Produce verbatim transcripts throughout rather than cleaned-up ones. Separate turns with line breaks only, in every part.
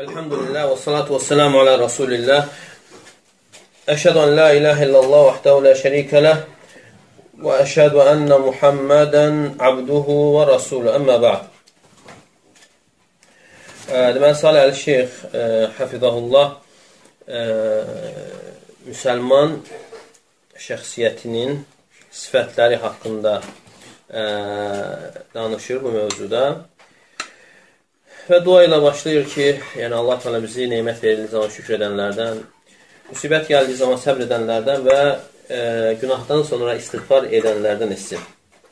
Elhamdülillah və salatu və selamu alə Rasulillah. Əşhədu an la ilahe illallah vəhdəhu la şərikə ləh və əşhədu ənə Muhammədən abduhu və rasulü. Əmmə ba'd. Deməli, Salih Əl-Şeyx Hafizahullah müsəlman şəxsiyyətinin sifətləri haqqında danışır bu mövzuda. Və dua ilə başlayır ki, yəni Allah Teala bizi neymət verildiyi zaman şükür edənlərdən, müsibət gəldiyi zaman səbr edənlərdən və e, günahdan sonra istiğfar edənlərdən etsin.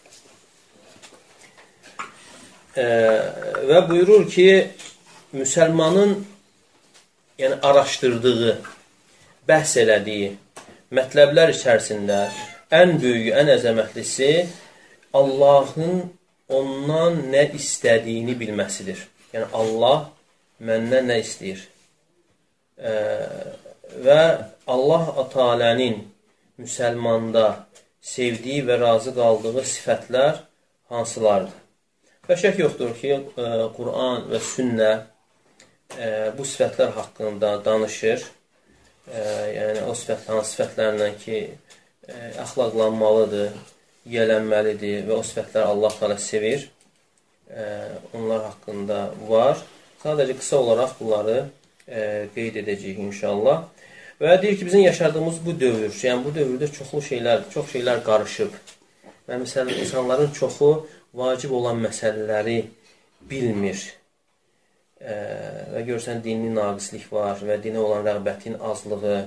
E, və buyurur ki, müsəlmanın yəni araşdırdığı, bəhs elədiyi mətləblər içərisində ən böyüyü, ən əzəmətlisi Allahın ondan nə istədiyini bilməsidir. Yəni, Allah məndən nə istəyir? E, və Allah Teala'nın müsəlmanda sevdiyi və razı qaldığı sifətlər hansılardır? Və şək yoxdur ki, e, Quran və sünnə e, bu sifətlər haqqında danışır. E, yəni, o sifətlərin sifətlərindən ki, e, əxlaqlanmalıdır, yiyələnməlidir və o sifətlər Allah Teala sevir. Onlar haqqında var. Sadəcə qısa olaraq bunları e, qeyd edəcəyik inşallah. Və deyir ki, bizim yaşadığımız bu dövr, yəni bu dövrdə çoxlu şeylər, çox şeylər qarışıb. Və məsələn, insanların çoxu vacib olan məsələləri bilmir. E, və görürsən, dini naqislik var və dinə olan rəğbətin azlığı.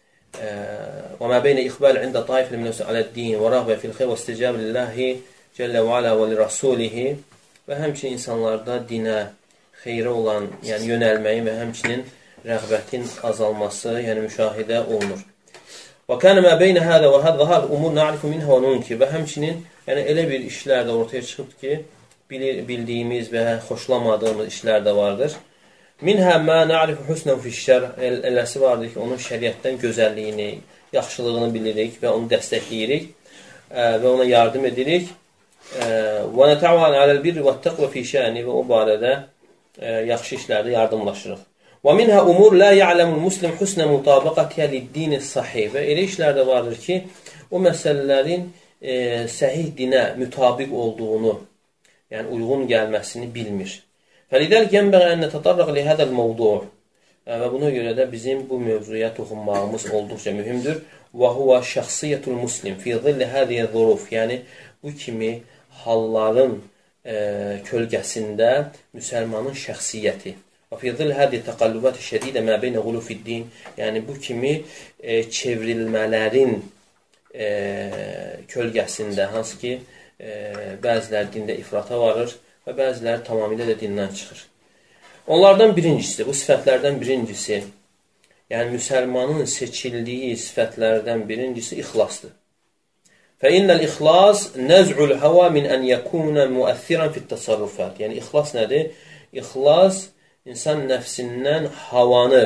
Və mə beynə iqbal ində taifil minəsə aləd-din və rəğbə fil xeyr və isticab lillahi cəllə və alə və li rasulihi. Və həmçinin insanlarda dinə, xeyrə olan, yəni yönəlməyin və həmçinin rəğbətin azalması, yəni müşahidə olunur. Və kənə mə beynə hədə və hədə hədə umur na'rifu minhə və nunki. Və həmçinin yəni elə bir işlər də ortaya çıxıb ki, bilir, bildiyimiz və xoşlamadığımız işlər də vardır. Minhə mə na'rifu husnən fişşər. Eləsi vardır ki, onun şəriətdən gözəlliyini, yaxşılığını bilirik və onu dəstəkləyirik və ona yardım edirik. Və nətəvan aləl birri və təqvə fi şəni və o barədə e, yaxşı işlərdə yardımlaşırıq. Və minhə umur la ya'ləmul muslim husnə mutabaqətiyyə lid-dini sahih. Və elə işlər də vardır ki, o məsələlərin e, səhih dinə mütabiq olduğunu, yəni uyğun gəlməsini bilmir. Fəlidəl yənbəğə ən nətədarraq li hədəl mövdu. Və buna görə də bizim bu mövzuya toxunmağımız olduqca mühümdür. Və huvə şəxsiyyətul muslim fi zilli hədiyə zuruf. Yəni, bu kimi halların e, kölgəsində müsəlmanın şəxsiyyəti. Və fi zilli hədiyə təqallübət-i şədidə mə beynə qulufiddin. Yəni, bu kimi e, çevrilmələrin e, kölgəsində, hansı ki, e, bəziləri dində ifrata varır və bəziləri tamamilə də dindən çıxır. Onlardan birincisi, bu sifətlərdən birincisi, yəni müsəlmanın seçildiyi sifətlərdən birincisi ixlasdır. فَإِنَّ الْإِخْلَاصِ نَزْعُ الْهَوَى مِنْ أَنْ يَكُونَ مُؤَثِّرًا فِي التَّصَرُّفَاتِ. Yəni, ixlas nədir? İxlas, insan nəfsindən havanı,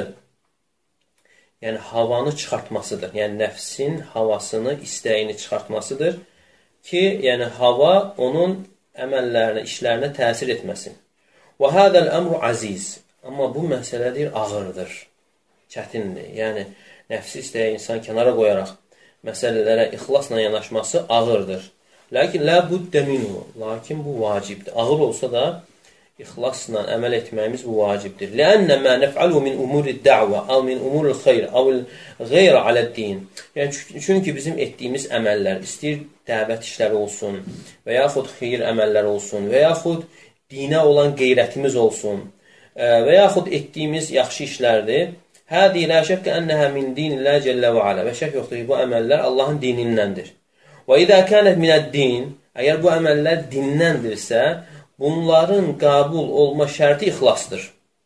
yəni havanı çıxartmasıdır. Yəni, nəfsin havasını, istəyini çıxartmasıdır ki, yəni hava onun əməllərinə, işlərinə təsir etməsin. وَهَذَا الْأَمْرُ عَزِيزِ. Amma bu məsələdir, ağırdır, çətindir. Yəni, nəfsi istəyə insan kənara qoyaraq, məsələlərə ixlasla yanaşması ağırdır. Lakin lə buddə minhu. Lakin bu vacibdir. Ağır olsa da ixlasla əməl etməyimiz bu vacibdir. Ləənnə mə nəf'alu min umuri dəvə, əv min umuri xeyr, əv qeyrə aləd-din. Yəni, çünki bizim etdiyimiz əməllər, istəyir dəvət işləri olsun və yaxud xeyr əməllər olsun və yaxud dinə olan qeyrətimiz olsun və yaxud etdiyimiz yaxşı işlərdir. Hədi lə şəkkə ənəhə min dinillə cəllə və alə. Və şək yoxdur ki, bu əməllər Allahın dinindəndir. Və idə kənət minəd-din, əgər bu əməllər dindəndirsə, bunların qəbul olma şərti ixlasdır.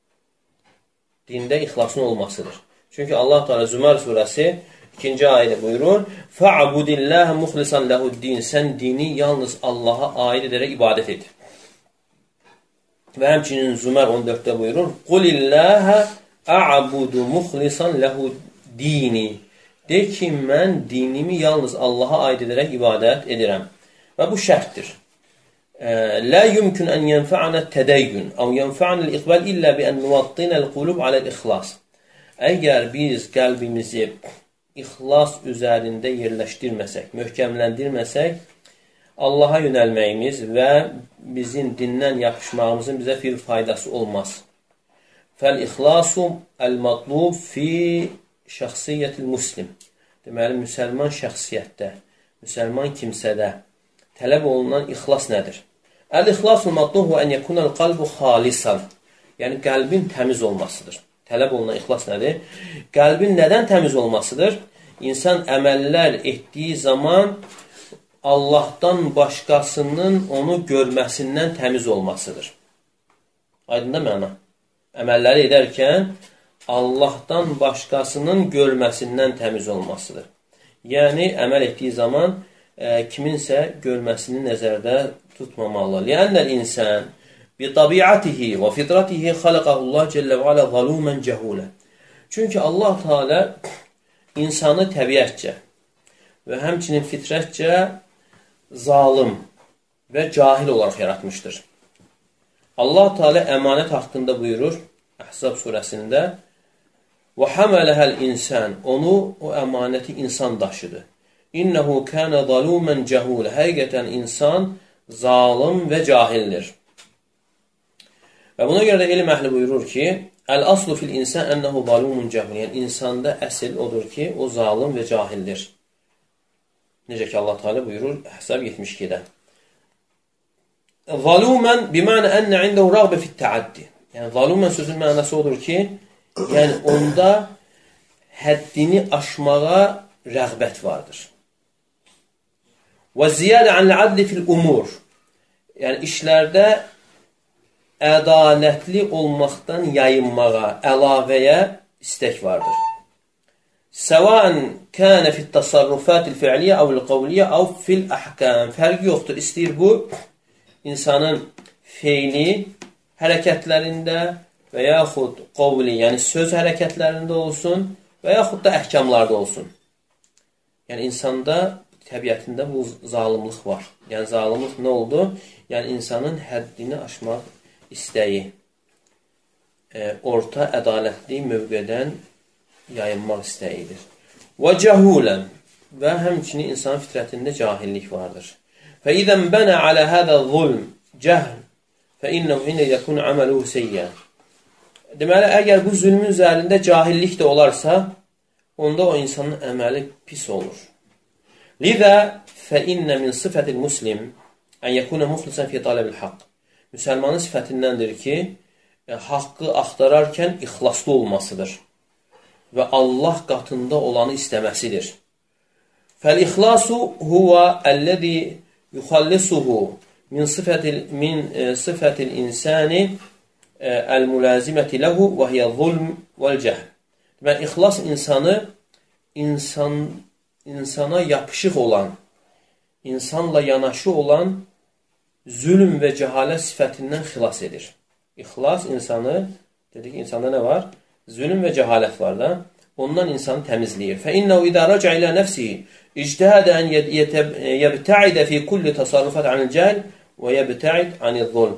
Dində ixlasın olmasıdır. Çünki Allah Teala Zümər surəsi ikinci ayədə buyurur, Fə'abudilləhə muxlisan ləhuddin. Sən dini yalnız Allaha aid edərək ibadət et. Və həmçinin Zümər on dörddə buyurur, Qulilləhə A'budu muxlisan ləhu dini. De ki, mən dinimi yalnız Allaha aid edərək ibadət edirəm. Və bu şərtdir. لا يمكن أن ينفعنا التدين أو ينفعنا الإقبال إلا بأن نوطن القلوب على الإخلاص. Əgər biz qəlbimizi ixlas üzərində yerləşdirməsək, möhkəmləndirməsək, Allaha yönəlməyimiz və bizim dindən yapışmağımızın bizə bir faydası olmaz. Fəl-ixlasu əl-matlub fi şəxsiyyətil muslim. Deməli, müsəlman şəxsiyyətdə, müsəlman kimsədə tələb olunan ixlas nədir? Əl-ixlasul matlub və ən yəkunəl qalbu xalisan. Yəni, qəlbin təmiz olmasıdır. Tələb olunan ixlas nədir? Qəlbin nədən təmiz olmasıdır? İnsan əməllər etdiyi zaman Allahdan başqasının onu görməsindən təmiz olmasıdır. Aydın da məna? Əməlləri edərkən Allahdan başqasının görməsindən təmiz olmasıdır. Yəni, əməl etdiyi zaman e, kiminsə görməsini nəzərdə tutmamalı. Lənnəl insan بِطَبِعَتِهِ وَفِطْرَتِهِ خَلَقَهُ اللّٰهِ جَلَّ وَعَلَى ظَلُومًا جَهُولًا. Çünki Allah Teala insanı təbiətcə və həmçinin fitrətcə zalim və cahil olaraq yaratmışdır. Allah Teala əmanət haqqında buyurur Əhzab surəsində: وَحَمَلَهَا الْإِنسَانِ Onu, o əmanəti insan daşıdı. إِنَّهُ كَانَ ظَلُومًا جَهُولًا Həqiqətən insan zalim və cahildir. Və buna görə də elm əhli buyurur ki, Əl-aslu fil insan ənəhu zalumun cahil. Yəni, insanda əsl odur ki, o zalim və cahildir. Necə ki, Allah Teala buyurur Əhzab yetmiş ikidə. Zalumən bimənə ənə indəhu rəğbə fit təaddi. Yəni, zalumən sözün mənası odur ki, yəni, onda həddini aşmağa rəğbət vardır. Və ziyadə anl-adli fil umur. Yəni, işlərdə ədalətli olmaqdan yayınmağa, əlavəyə istək vardır. Səvən kənə fit təsarrufatil fi'liyyə əvl qavliyyə əv fil əhkəm. Fərqi yoxdur. İstəyir bu, insanın feili hərəkətlərində və yaxud qavli, yəni söz hərəkətlərində olsun və yaxud da əhkamlarda olsun. Yəni, insanda, təbiətində bu zalimlik var. Yəni, zalimlik nə oldu? Yəni, insanın həddini aşmaq istəyi, e, orta ədalətli mövqedən yayınmaq istəyidir. Və cəhulən və həmçinin insan fitrətində cahillik vardır. Fə idən bənə alə hədə zulm cəhl fə innəhu hinə yəkun əməluhu seyyən. Deməli, əgər bu zülmün üzərində cahillik də olarsa, onda o insanın əməli pis olur. Lidə fə innə min sıfətil muslim ən yəkunə muxlisən fi tələbil haqq. Müsəlmanın sifətindəndir ki, e, haqqı axtararkən ixlaslı olmasıdır və Allah qatında olanı istəməsidir. Fəl-ixlasu huvə əlləzi yuxallisuhu min sıfətil, min, e, sıfətil insani e, əl-mülaziməti ləhu və hiyə zulm vəl-cəhl. Deməli, ixlas insanı insan, insana yapışıq olan, insanla yanaşı olan zülm və cəhalət sifətindən xilas edir. İxlas insanı, dedik insanda nə var? Zülm və cəhalət var da, ondan insanı təmizləyir. Fə innəhu idə rəca ilə nəfsihi ictihədə ən yəbtəidə fi kulli təsarrufat anil cəhl və yəbtəid anil zulm.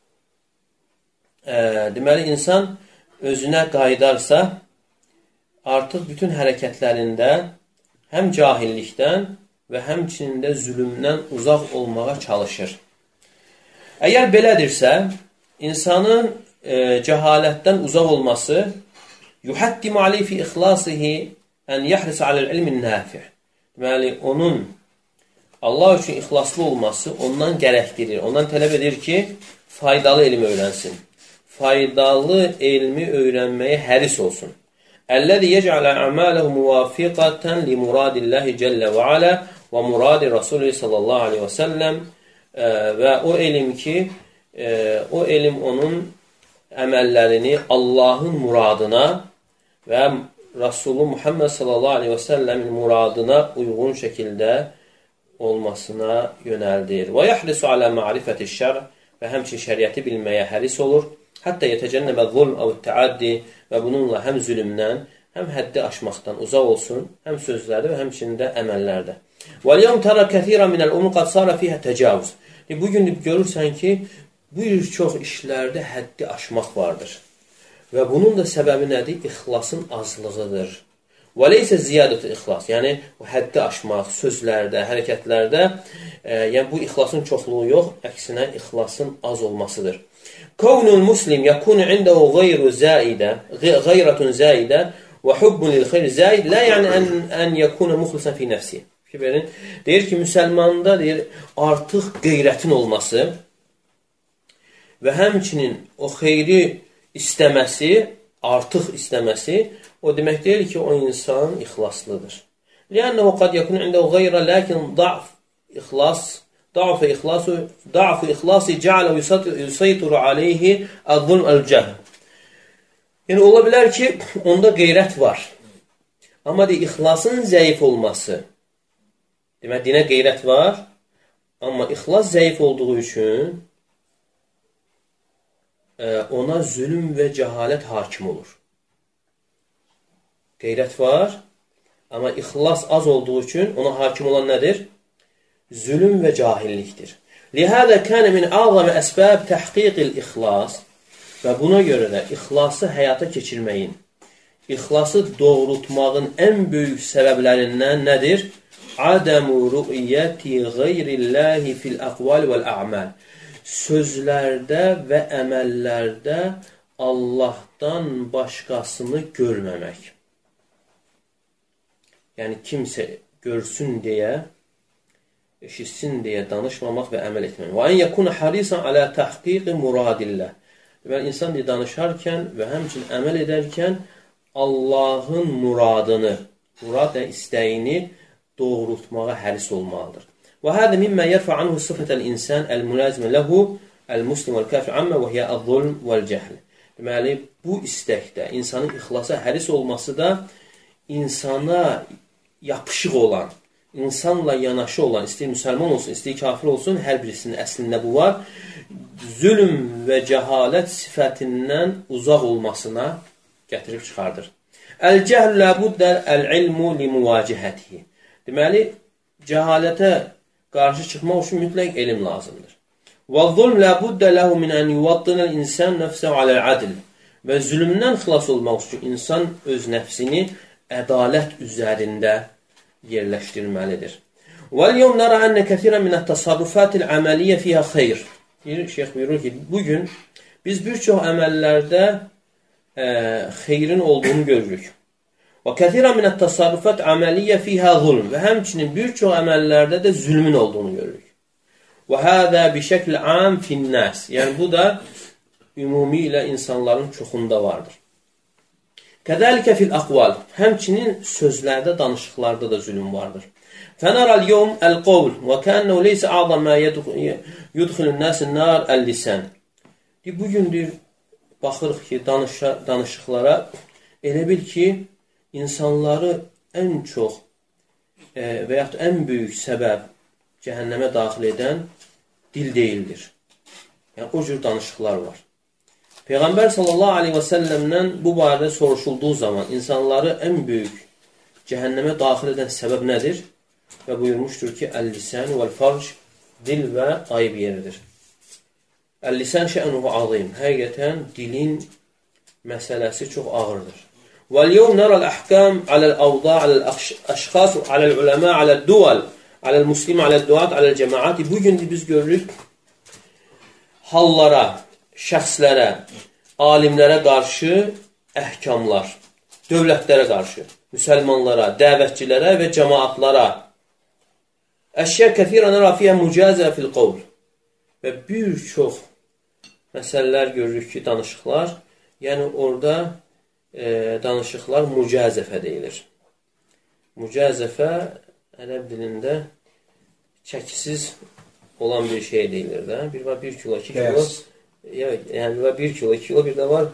Deməli, insan özünə qaydarsa, artıq bütün hərəkətlərində həm cahillikdən və həmçinin zülmdən uzaq olmağa çalışır. Əgər belədirsə, insanın e, cəhalətdən uzaq olması yuhaddimu aleyhi fi ixlasihi ən yəhrisə aləl ilmin nəfih. Deməli, onun Allah üçün ixlaslı olması ondan gərəkdirir, ondan tələb edir ki, faydalı elmi öyrənsin. Faydalı elmi öyrənməyə həris olsun. Əlləzi yec'alə əmələhu muvafiqətən li muradillahi cəllə və alə və muradi Rasulü sallallahu aleyhi və səlləm. Və o elm ki, o elm onun əməllərini Allahın muradına və Rasulü Muhammed sallallahu aleyhi və səlləmin muradına uyğun şəkildə olmasına yönəldir. Və yəhrisu alə ma'rifəti şər və həmçin şəriəti bilməyə həris olur. Hətta yetəcənnəbə zulm əv təaddi və bununla həm zülmdən, həm həddi aşmaqdan uzaq olsun, həm sözlərdə və həmçində əməllərdə. وَالْيَوْمْ تَرَى كَثِيرًا مِنَ الْأُمُرِ قَدْ صَارَ فِيهَا تَجَاوُزٌ. Bugün görürsən ki, bir çox işlərdə həddi aşmaq vardır. Və bunun da səbəbi nədir? İxlasın azlığıdır. Və leysə ziyadətü ixlas. Yəni, həddi aşmaq, sözlərdə, hərəkətlərdə, e, yəni bu ixlasın çoxluğu yox, əksinə ixlasın az olmasıdır. Kavnul muslim yakunu indehu gayru zaidə, gayrətun zaidə və hubbun lil xeyr zaid, la yəni ən, ən yakuna muxlisan fi nəfsi. Deyir ki, müsəlmanda deyir, artıq qeyrətin olması və həmçinin o xeyri istəməsi, artıq istəməsi, o demək deyil ki, o insan ixlaslıdır. Liannehu qad yakun indehu gayrə, lakin da'f ixlas, da'f ixlasu, da'f ixlasi ca'ala yusayturu aleyhi az-zulm el-cehl. Yəni ola bilər ki, onda qeyrət var. Amma deyir, ixlasın zəif olması. Demək, dinə qeyrət var, amma ixlas zəif olduğu üçün ona zülm və cəhalət hakim olur. Qeyrət var, amma ixlas az olduğu üçün ona hakim olan nədir? Zülm və cahillikdir. Lihədə kənə min azamə əsbəb təhqiqil ixlas və buna görə də ixlası həyata keçirməyin, ixlası doğrultmağın ən böyük səbəblərindən nədir? Adamu ru'iyyəti qeyrillahi fil aqval vəl a'mal. Sözlərdə və əməllərdə Allahdan başqasını görməmək. Yəni, kimsə görsün deyə, eşitsin deyə danışmamaq və əməl etmək. Və ən yəkuna harisan alə təhqiqi muradillah. Deməli, insan deyə danışarkən və həmçin əməl edərkən Allahın muradını, murad və istəyini doğrultmağa həris olmalıdır. Və hədə mimmə yərfə anhu sıfətəl insan əl-mülazimə ləhu əl-muslim vəl-kafir ammə və hiyə əz-zulm vəl-cəhl. Deməli, bu istəkdə, insanın ixlasa həris olması da insana yapışıq olan, insanla yanaşı olan, istəyir müsəlman olsun, istəyir kafir olsun, hər birisinin əslində bu var, zülm və cəhalət sifətindən uzaq olmasına gətirib çıxardır. Əl-cəhl ləbuddə əl-ilmu li-muvacihətihi. Deməli, cəhalətə qarşı çıxmaq üçün mütləq elm lazımdır. وَالظُّلْمْ لَا بُدَّ لَهُ مِنْ أَنْ يُوَطِّنَ الْإِنسَانُ نَفْسَهُ عَلَى الْعَدْلِ. Və zülmdən xilas olmaq üçün insan öz nəfsini ədalət üzərində yerləşdirməlidir. وَالْيَوْمْ نَرَى أَنَّ كَثِيرًا مِنَ التَّصَرُّفَاتِ الْعَمَلِيَّةِ فِيهَا خَيْرٌ. Şeyx buyurur ki, bugün biz bir çox əməllərdə e, xeyrin olduğunu görürük. وَكَثِيرًا مِنَ التَّصَرُّفَاتِ الْعَمَلِيَّةِ فِيهَا ظُلْمٌ. Və həmçinin bir çox əməllərdə də zülmün olduğunu görürük. وَهَذَا بِشَكْلِ عَامٍ فِي النَّاسِ. Yəni bu da ümumi ilə insanların çoxunda vardır. Kəzəlikə fil aqval. Həmçinin sözlərdə, danışıqlarda da zülm vardır. فَنَرَى الْيَوْمِ الْقَوْلِ وَكَأَنَّهُ لَيْسَ أَعْظَمَ مَا يُدْخِلُ النَّاسِ النَّارِ الْلِسَانِ. Bugündür baxırıq ki, danışa, danışıqlara elə bil ki, insanları ən çox e, və yaxud ən böyük səbəb cəhənnəmə daxil edən dil deyildir. Yəni, o cür danışıqlar var. Peyğəmbər sallallahu aleyhi və səlləmdən bu barədə soruşulduğu zaman insanları ən böyük cəhənnəmə daxil edən səbəb nədir? Və buyurmuşdur ki, əl-lisən vəl-farc, dil və ayıb yeridir. Əl-lisən şə'nuhu azim. Həqiqətən dilin məsələsi çox ağırdır. وَالْيَوْمْ نَرَى الْأَحْكَامِ عَلَى الْأَوْضَاءِ عَلَى الْأَشْخَاصِ عَلَى الْعُلَمَاءِ عَلَى الدُّوَلِ عَلَى الْمُسْلِمِ عَلَى الدُّعَاتِ عَلَى الْجَمَعَاتِ. Bugün də biz görürük hallara, şəxslərə, alimlərə qarşı əhkamlar, dövlətlərə qarşı, müsəlmanlara, dəvətçilərə və cəmaatlara. Əşya kəthirən rafiyyə mücazə fil qovl. Və bir çox məsələlər görürük ki, danışıqlar, yəni orada e, danışıqlar mücazəfə deyilir. Mücazəfə ərəb dilində çəkisiz olan bir şey deyilir də. Bir var bir kilo, iki kilo. Yəni bir var bir kilo, iki kilo, bir də var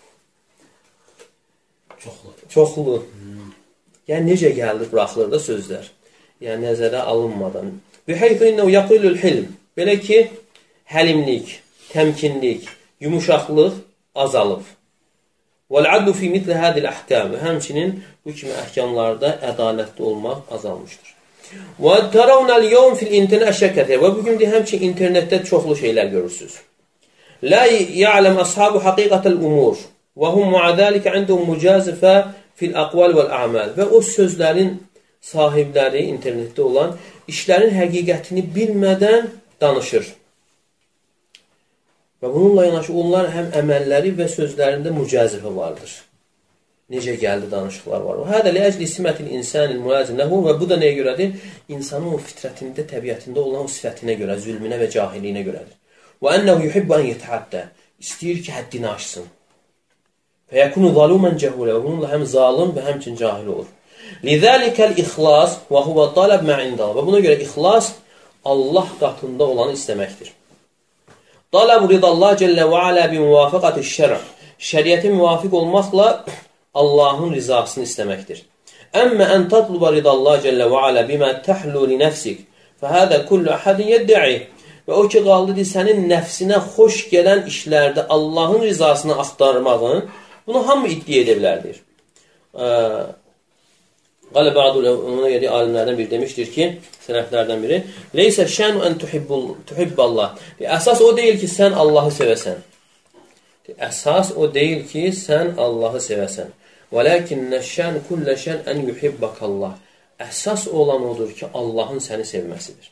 çoxlu. Çoxlu. Hmm. Yəni necə gəldi, buraxılır da sözlər. Yəni nəzərə alınmadan. Bihaythu innehu yaqulul hilm. Belə ki, həlimlik, təmkinlik, yumuşaqlıq azalıb. Vəl-adlu fi mitli hadil ahkam. Həmçinin bu kimi əhkamlarda ədalətli olmaq azalmışdır. Və təravnəl yevm fil internet əşəkətə. Və bugün də həmçin internetdə çoxlu şeylər görürsünüz. La ya'lem ashabu haqiqatal umur və hum ma'a zalika indahum mujazifə fil aqval vel a'mal. Və o sözlərin sahibləri internetdə olan işlərin həqiqətini bilmədən danışır. Və bununla yanaşı onlar həm əməlləri və sözlərində mücazifə vardır. Necə gəldi danışıqlar var. Hədə ləəcli simətil insanil müəzin ləhu və bu da nəyə görədir? İnsanın o fitrətində, təbiətində olan o sifətinə görə, zülmünə və cahilliyinə görədir. Və ennəhu yuhibbu an yetəhəddə. İstəyir ki, həddini aşsın. Və yəkunu zalumən cəhulə. Və bununla həm zalim və həmçin cahil olur. Lidəlikəl ixlas və huvə taləb mə'indələ. Və buna görə ixlas Allah qatında olanı istəməkdir. Taləb ridallah cəllə və alə bi müvafəqəti şərə. Şəriyyətə müvafiq olmaqla Allahın rizasını istəməkdir. Əmmə ən tatluba ridallah cəllə və alə bimə təhlu li nəfsik fəhədə kullu əhədin yəddə'i. Və o ki, qaldı ki, sənin nəfsinə xoş gələn işlərdə Allahın rizasını axtarmağın, bunu hamı iddia edə bilərdir. Qalə bə'dul, ona görə alimlərdən biri demişdir ki, sələflərdən biri, leysə şənu ən tuhibballah. Əsas o deyil ki, sən Allahı sevəsən. Əsas o deyil ki, sən Allahı sevəsən. وَلَكِنَّ الشَّانُ كُلَّ شَانْ أَنْ يُحِبَّكَ اللّٰهِ. Əsas olan odur ki, Allahın səni sevməsidir.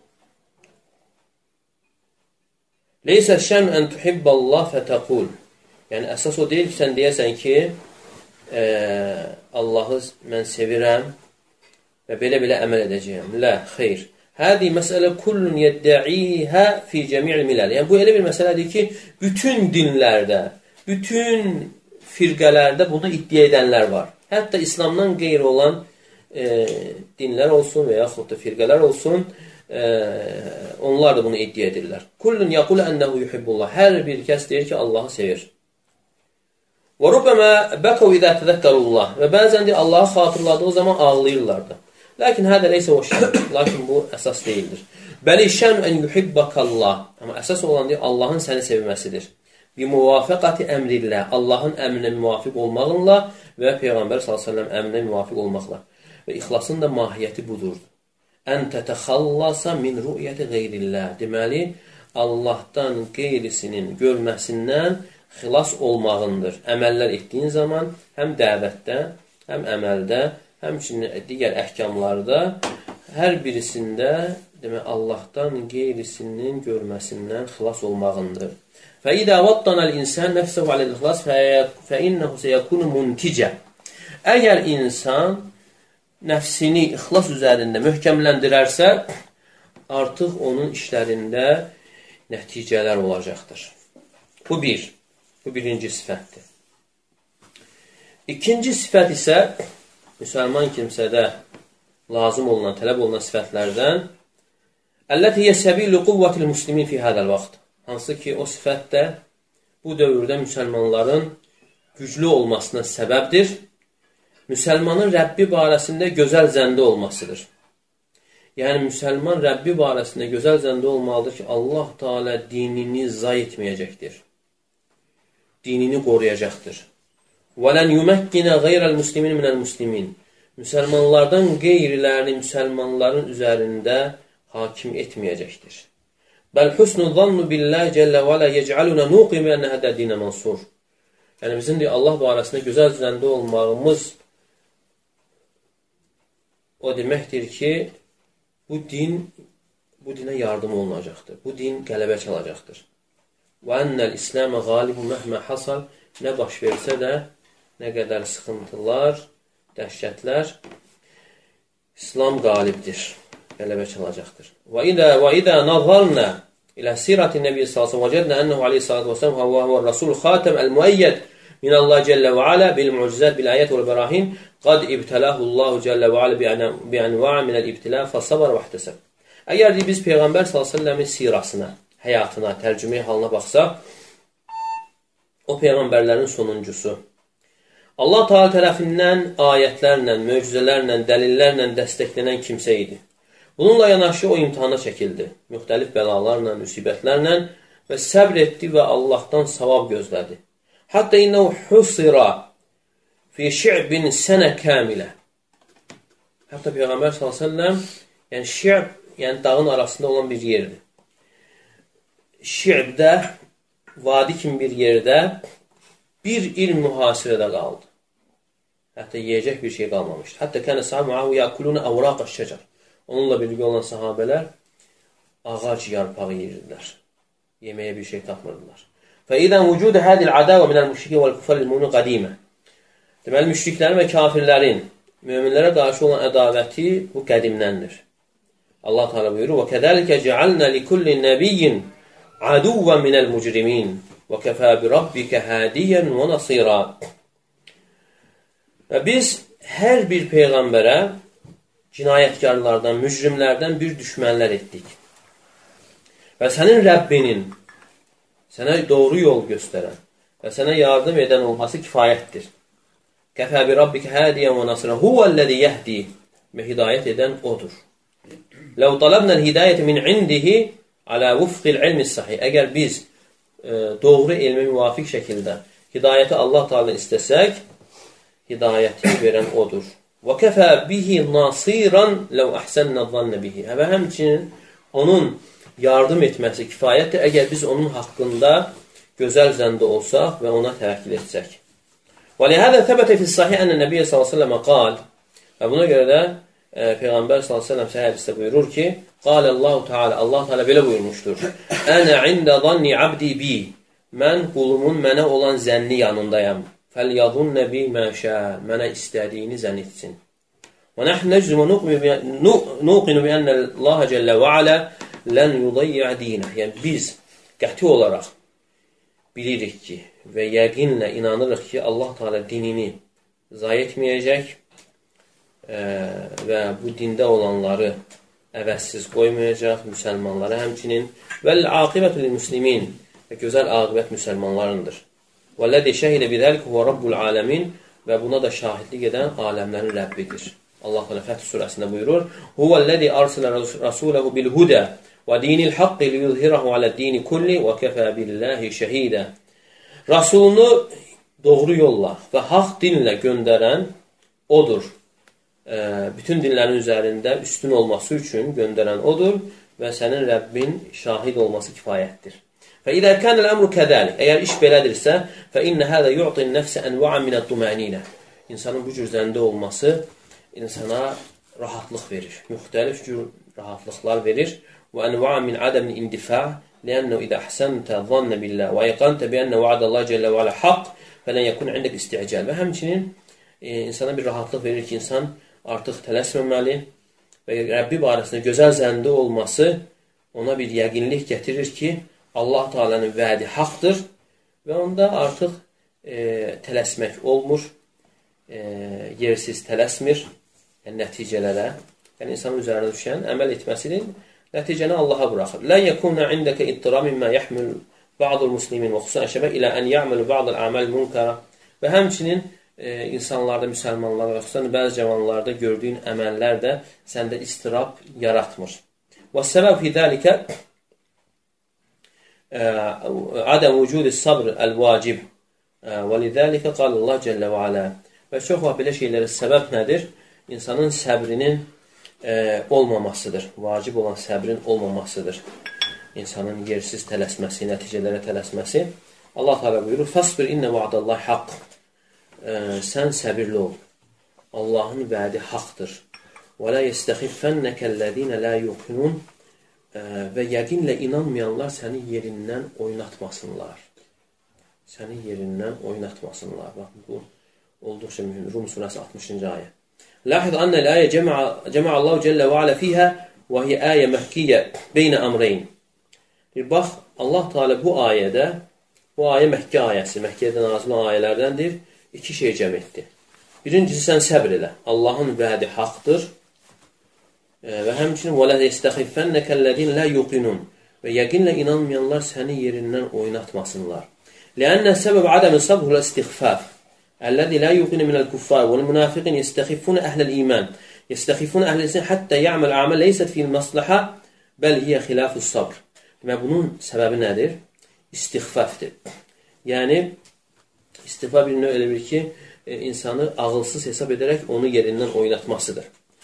لَيْسَ الشَّانُ أَنْ تُحِبَّ اللّٰهِ فَتَقُولُ. Yəni, əsas o deyil ki, sən deyəsən ki, e, Allahı mən sevirəm və belə-belə əməl edəcəyəm. Lə, xeyr. Hədi məsələ kullun yəddə'ihə fi cəmi'l milal. Yəni, bu elə bir məsələdir ki, bütün dinlərdə, bütün firqələrdə bunu iddia edənlər var. Hətta İslamdan qeyri olan e, dinlər olsun və yaxud da firqələr olsun, e, onlar da bunu iddia edirlər. Kullun yaqulu ənəhu yuhibbullah. Hər bir kəs deyir ki, Allahı sevir. Və rubbəmə bəkəv idə tədəkkərullah. Və bəzən də Allahı xatırladığı zaman ağlayırlardı. Lakin hədə leysə o şən. Lakin bu əsas deyildir. Bəli şən ən yuhibbakallah. Amma əsas olan deyil, Allahın səni sevməsidir. Bi muvafəqəti əmrillə. Allahın əmrinə müvafiq olmağınla və Peyğəmbər sallallahu əleyhi və səlləm əmrinə müvafiq olmaqla. Və ixlasın da mahiyyəti budur. Ən tətəxallasa min rü'yəti qeyrillah. Deməli, Allahdan qeyrisinin görməsindən xilas olmağındır. Əməllər etdiyin zaman həm dəvətdə, həm əməldə, həmçinin digər əhkamlarda hər birisində demək, Allahdan qeyrisinin görməsindən xilas olmağındır. فَإِذَا وَطَّنَ الْإِنسَانِ نَفْسَهُ عَلَى الْإِخْلَاصِ فَإِنَّهُ سَيَكُونُ مُنْتِجًا. Əgər insan nəfsini ixlas üzərində möhkəmləndirərsə, artıq onun işlərində nəticələr olacaqdır. Bu bir. Bu birinci sifətdir. İkinci sifət isə müsəlman kimsədə lazım olunan, tələb olunan sifətlərdən Əlləti yəsəbilu quvvatil muslimin fi hədəl vaxt. Hansı ki, o sifət də bu dövrdə müsəlmanların güclü olmasına səbəbdir. Müsəlmanın Rəbbi barəsində gözəl zəndə olmasıdır. Yəni, müsəlman Rəbbi barəsində gözəl zəndə olmalıdır ki, Allah Teala dinini zay etməyəcəkdir. Dinini qoruyacaqdır. وَلَنْ يُمَكِّنَ غَيْرَ الْمُسْلِمِينَ مِنَ الْمُسْلِمِينَ. Müsəlmanlardan qeyrilərini müsəlmanların üzərində hakim etməyəcəkdir. Bəl husnu zannu billahi cəllə və alə yec'aluna nuqimi ənə hədə dinə mansur. Yəni, bizim deyək, Allah barəsində gözəl zəndə olmağımız o deməkdir ki, bu din, bu dinə yardım olunacaqdır. Bu din qələbə çalacaqdır. Və ennəl İsləmə qalibu məhmə hasal. Nə baş versə də, nə qədər sıxıntılar, dəhşətlər, İslam qalibdir. Qələbə çalacaqdır. Və idə nazarna ilə sirati Nəbi sallallahu əleyhi və səlləm ənəhu aleyhissalatu vesselam və huve rasul xatam el-muəyyəd min Allah cəllə və alə bil mucizat bil ayət və bərahin qad ibtəlahu Allah cəllə və alə bi anva' min el-ibtila fasabr və ihtisab. Əgər biz Peyğəmbər sallallahu əleyhi və səlləmin sirasına, həyatına, tərcümə halına baxsaq, o peyğəmbərlərin sonuncusu. Allah Teala tərəfindən ayətlərlə, möcüzələrlə, dəlillərlə dəstəklənən kimsə idi. Bununla yanaşı o imtihana çəkildi. Müxtəlif bəlalarla, müsibətlərlə və səbr etdi və Allahdan savab gözlədi. Hətta innəhu husira fi şi'bin sənə kəmilə. Hətta Peyğəmbər sallallahu əleyhi və səlləm Yəni Şi'b, yəni dağın arasında olan bir yerdir. Şi'bdə, vadi kimi bir yerdə bir il mühasirədə qaldı. Hətta yeyəcək bir şey qalmamışdı. Hətta kənə sahabəhu yakuluna awraq aş-şəcer. Onunla birlikdə olan sahabələr ağac yarpağı yeyirdilər. Yeməyə bir şey tapmırdılar. فَإِذَا وُجُودَ هَذِي الْعَدَاوَ مِنَ الْمُشْرِكِ وَالْكُفَرِ الْمُؤْمِنِينَ قَدِيمًا. Deməli, müşriklərin və kafirlərin möminlərə qarşı olan ədavəti bu qədimdəndir. Allah Teala buyurur: وَكَذَلِكَ جَعَلْنَا لِكُلِّ نَبِيٍّ عَدُوًّا مِنَ الْمُجْرِمِينَ وَكَفَى بِرَبِّكَ هَادِيًّا وَنَصِيرًا. Və biz hər bir peyğəmbərə cinayətkarlardan, mücrimlərdən bir düşmənlər etdik. Və sənin Rəbbinin sənə doğru yol göstərən və sənə yardım edən olması kifayətdir. Kəfə bi rabbikə hədiyən və nasirən huvəl-ləzi yəhdi və hidayət edən odur. Ləv talabnəl hidayəti min indihi alə vufqil ilmis-sahih. Əgər biz e, doğru elmə müvafiq şəkildə hidayəti Allah Teala istəsək, hidayəti verən odur. Və kəfə bihi nasiran ləv əhsənnə zannə bihi. Və həmçinin onun yardım etməsi kifayətdir, əgər biz onun haqqında gözəl zəndə olsaq və ona təvəkkül etsək. وَلِهَذَا ثَبَتَ فِي الصَّحِيحِ أَنَّ النَّبِيَّ صَلَّى اللّٰهُ عَلَيْهِ وَسَلَّمَ قَالَ. Və buna görə də e, Peyğəmbər sallallahu əleyhi və səlləm səhih hədisdə buyurur ki: "Qalallahu Teala, Allah Teala belə buyurmuşdur: Ənə ində zanni abdi bi. Mən qulumun mənə olan zənni yanındayam. Fəlyazunna bi mə şə. Mənə istədiyini zənn etsin. Və nəhnu neczumu nuqinu bi ənə Allah cəllə və alə lən yudayya dinə." Yəni biz qəti olaraq bilirik ki və yəqinlə inanırıq ki, Allah Teala dinini zayi etməyəcək e, və bu dində olanları əvəzsiz qoymayacaq, müsəlmanlara həmçinin vəl-aqibətü lil-müslimin və gözəl aqibət müsəlmanlarındır. Vəlləzi şəhidə bidəlik huvə rabbul aləmin və buna da şahidlik edən aləmlərin Rəbbidir. Allah Teala Fəth surəsində buyurur: "Huvəllazi arsala rasulehu bil-hudə və dinil haqqi liyuzhirahu aləd-dini kulli və kəfə billahi şəhidə." Rasulunu doğru yolla və haqq dinlə göndərən odur. E, bütün dinlərin üzərində üstün olması üçün göndərən odur və sənin Rəbbin şahid olması kifayətdir. فَإِذَا كَانَ الْأَمْرُ كَذَلِكَ. Əgər iş belədirsə, فَإِنَّ هَذَا يُعْطِ النَّفْسَ أَنْوَعًا مِنَ الطُّمَأْنِينَةِ. İnsanın bu cür zəndə olması insana rahatlıq verir. Müxtəlif cür rahatlıqlar verir. وَأَنْوَعًا مِنْ عَدَمِ الْاِنْدِفَاعِ لِأَنَّهُ إِذَا أَحْسَنْتَ ظَنَّ بِاللّٰهِ وَيَقَنْتَ بِأَنَّ وَعَدَ اللّٰهِ جَلَّ وَعَلَى حَقٍّ فَلَنْ يَكُنْ عِنْدَكَ اسْتِعْجَالٍ. Və həmçinin e, insana bir rahatlıq verir ki, insan artıq tələsməməli və Rəbbi barəsində gözəl zəndə olması ona bir yəqinlik gətirir ki, Allah Teala'nın vədi haqdır və onda artıq e, tələsmək olmur, e, yersiz tələsmir, yəni nəticələrə, yəni insanın üzərinə düşən əməl etməsinin nəticəni Allaha buraxır. Lən yəkuna indəkə ittira mimmə yəhmil ba'dul muslimin və xüsusən şəbə ilə ən ya'məlu ba'dul əməl münkara. Və həmçinin e, insanlarda, müsəlmanlarda və xüsusən bəzi cavanlarda gördüyün əməllər də səndə istirab yaratmır. Və səbəb fi dəlikə Adəm vücudi sabr əl-vacib və lidəlikə qal Allah cəllə və alə. Və çox vaxt belə şeylərə səbəb nədir? İnsanın səbrinin e, olmamasıdır. Vacib olan səbrin olmamasıdır. İnsanın yersiz tələsməsi, nəticələrə tələsməsi. Allah Teala buyurur: "Fasbir innə va'dallahi haqq." E, sən səbirli ol. Allahın vədi haqqdır. "Və la yestəxiffənnəkəl-ləzīnə la yuqinun." Və yəqinlə inanmayanlar səni yerindən oynatmasınlar. Səni yerindən oynatmasınlar. Bax, bu olduqca mühüm. Rum surəsi altmışıncı ayə. Lahiz annəl ayə cəmə'allahu cəllə və alə fiyhə və hiyə ayə məhkiyyə beynə əmreyn. Bax, Allah Teala bu ayədə, bu ayə Məkkə ayəsi, Məkkədə nazil olan ayələrdəndir, iki şey cəm etdi. Birincisi, sən səbr elə. Allahın vədi haqdır. Və həmçinin وَلَا يَسْتَخِفَّنَّكَ الَّذِينَ لَا يُقِنُونَ. Və yəqinlə inanmayanlar səni yerindən oynatmasınlar. لأن سبب عدم الصبر هو الاستخفاف الذي لا يوقن من الكفار والمنافقين يستخفون أهل الإيمان يستخفون أهل الإسلام حتى يعمل أعمال ليست في المصلحة بل هي خلاف الصبر. Demək, bunun səbəbi nədir? İstixfafdır. Yəni, istifaf bir növ elə bir ki, insanı ağılsız hesab edərək onu yerindən oynatmasıdır.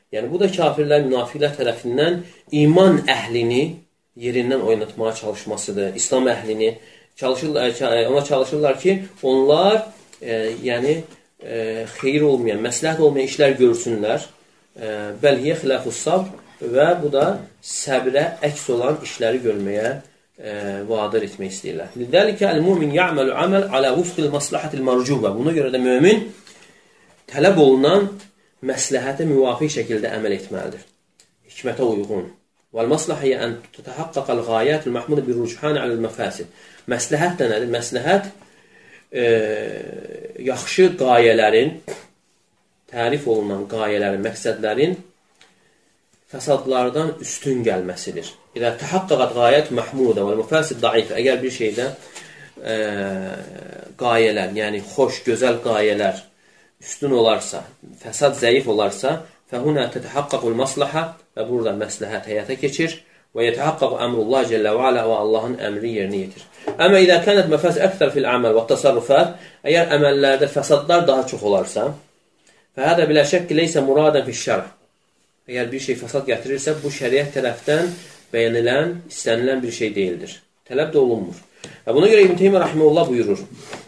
Yəni, bu da kafirlər, münafiqlər tərəfindən iman əhlini yerindən oynatmağa çalışmasıdır. İslam əhlini çalışırlar, ona çalışırlar ki, onlar e, yəni e, xeyir olmayan, məsləhət olmayan işlər görsünlər. E, Bəlhiyə xilafus sabr və bu da səbrə əks olan işləri görməyə e, vadir etmək istəyirlər. Lidəlikə əl-mümin ya'məlu aməl alə vufqil maslahatil marcubə. Buna görə də mömin tələb olunan məsləhətə müvafiq şəkildə əməl etməlidir. Hikmətə uyğun. Vəl-maslahiyyə ən tətəhəqqəqəl qayətul mahmudə bir rüchan aləl-məfəsid. Məsləhət də nədir? Məsləhət e, yaxşı qayələrin, tərif olunan qayələrin, məqsədlərin fəsadlardan üstün gəlməsidir. İdə təhəqqəqət qayət mahmudə vəl-məfəsid daif. Əgər bir şeydə e, qayələr, yəni xoş, gözəl qayələr üstün olarsa, fəsad zəif olarsa, fəhunə tətəhəqqəqul maslahə və burada məsləhət həyata keçir və yətəhəqqəq əmrullah cəllə və alə və Allahın əmri yerinə yetir. Əmə idə kənət məfəs əktər fil əməl və təsarrufət, əgər əməllərdə fəsadlar daha çox olarsa, fəhədə bilə şəkki leysə muradən fi şərh. Əgər bir şey fəsad gətirirsə, bu şəriət tərəfdən bəyənilən, istənilən bir şey deyildir. Tələb də olunmur. Və buna görə İbn Teymiyyə rahimehullah buyurur.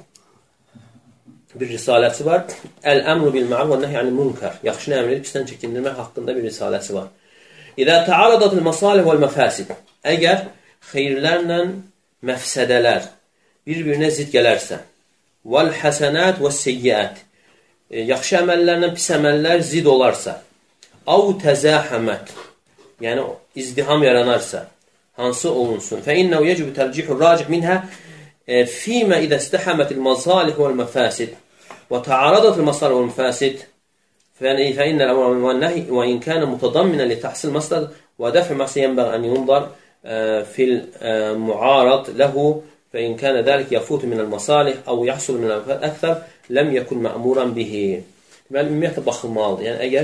Bir risaləsi var. Əl-əmru bil-ma'ruf və nəhy anil munkar. Yaxşını əmr edib pisdən çəkindirmək haqqında bir risaləsi var. İdə ta'aradatul masalih vəl-məfasid. Əgər xeyirlərlə məfsədələr bir-birinə zid gələrsə, vəl-həsənət və-seyyiət. Yaxşı əməllərlə pis əməllər zid olarsa, av təzəhəmət. Yəni izdiham yaranarsa, hansı olunsun? Fə innəhu yəcibu tərcihur racih minhə فيما إذا استحمت المصالح والمفاسد وتعارضت المصالح والمفاسد فإن الأمر والنهي وإن كان متضمنا لتحصيل مصلحة ودفع معصية ينبغي أن ينظر في المعارض له فإن كان ذلك يفوت من المصالح أو يحصل من المفاسد أكثر لم يكن مأمورا به. Deməli, ümumiyyətlə baxılmalıdır. Yəni, əgər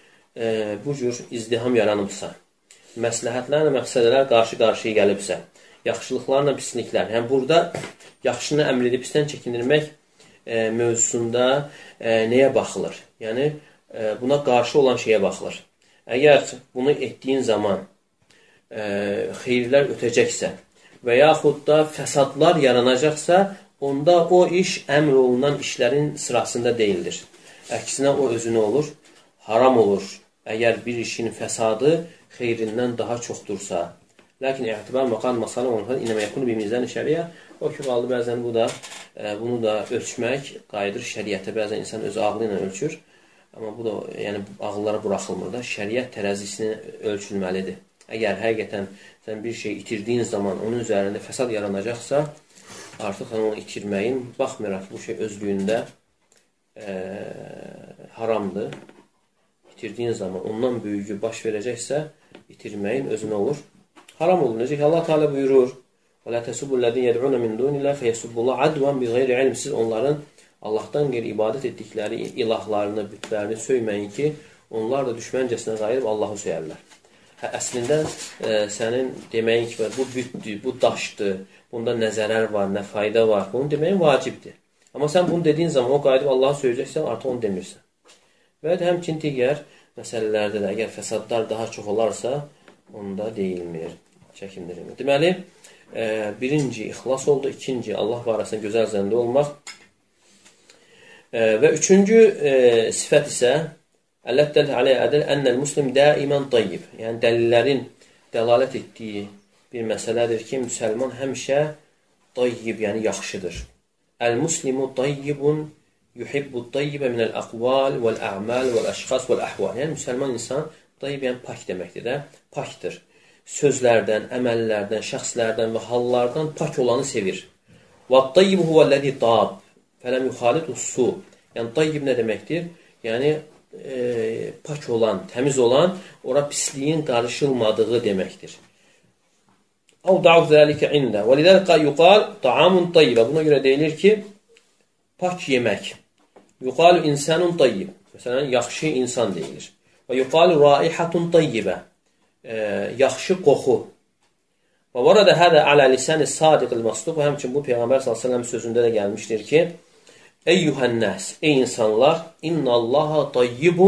e, bu cür izdiham yaranıbsa, məsləhətlərlə məqsədələr qarşı-qarşıya gəlibsə, yaxşılıqlarla pisliklər. Yəni, burada yaxşını əmr edib pisdən çəkindirmək e, mövzusunda e, nəyə baxılır? Yəni, e, buna qarşı olan şeyə baxılır. Əgər bunu etdiyin zaman e, xeyirlər ötəcəksə və yaxud da fəsadlar yaranacaqsa, onda o iş əmr olunan işlərin sırasında deyildir. Əksinə o özünə olur, haram olur. Əgər bir işin fəsadı xeyrindən daha çoxdursa. Lakin etibar maqam masalih olan inəmə yəkunu bir mizan şəriə. O ki, qaldı bəzən bu da, e, bunu da ölçmək qayıdır şəriətə. Bəzən insan öz ağlı ilə ölçür. Amma bu da yəni, ağıllara buraxılmır da. Şəriət tərəzisini ölçülməlidir. Əgər həqiqətən sən bir şey itirdiyin zaman onun üzərində fəsad yaranacaqsa, artıq onu itirməyin, baxmayaraq bu şey özlüyündə e, haramdır. İtirdiyin zaman ondan böyüyü baş verəcəksə, itirməyin özünə olur. Haram olur. Necə ki, Allah Teala buyurur: "Və la tasubbullezine yed'un min dunillahi feyasubbullaha adwan bighayri ilm." Siz onların Allahdan qeyri ibadət etdikləri ilahlarını, bütlərini söyməyin ki, onlar da düşməncəsinə qayırıb Allahı söyərlər. Hə, əslində e, sənin deməyin ki, bu bütdür, bu daşdır, bunda nə zərər var, nə fayda var, bunu deməyin vacibdir. Amma sən bunu dediyin zaman o qayıdıb Allahı söyləyəcəksən, artıq onu demirsən. Və həmçinin digər məsələlərdə də əgər fəsadlar daha çox olarsa, onda deyilmir, çəkindirilmir. Deməli, e, birinci ixlas oldu, ikinci Allah barəsində gözəl zəndə olmaq e, və üçüncü e, sifət isə əlləttəl aleyh ədəl ənəl muslim daimən tayyib. Yəni, dəlillərin dəlalət etdiyi bir məsələdir ki, müsəlman həmişə tayyib, yəni yaxşıdır. Əl-muslimu tayyibun yuhibbu tayyibə minəl əqval vəl-ə'mal vəl-əşxas vəl-əhval. Yəni, müsəlman insan tayyib, yəni pak deməkdir də, pakdır. Sözlərdən, əməllərdən, şəxslərdən və hallardan pak olanı sevir. وَالطَّيِّبُ هُوَ الَّذِي طَابْ فَلَمْ يُخَالِطُ السُّ. Yəni, tayyib nə deməkdir? Yəni, e, pak olan, təmiz olan, ora pisliyin qarışılmadığı deməkdir. اَوْ دَعُفْ ذَلِكَ عِنْدَ وَلِذَلِقَ يُقَالْ طَعَامٌ طَيِّبَ. Buna görə deyilir ki, pak yemək. يُقَالُ إِنسَانٌ طَيِّب. Məsələn, yaxşı insan deyilir. Və yuqalu raihatun tayyibə. Yaxşı qoxu. Və varada hədə alə lisani sadiqil masduq. Və həmçin bu Peyğəmbər sallallahu əleyhi və səlləm sözündə də gəlmişdir ki, Eyyuhən nəs, ey insanlar, innallaha tayyibun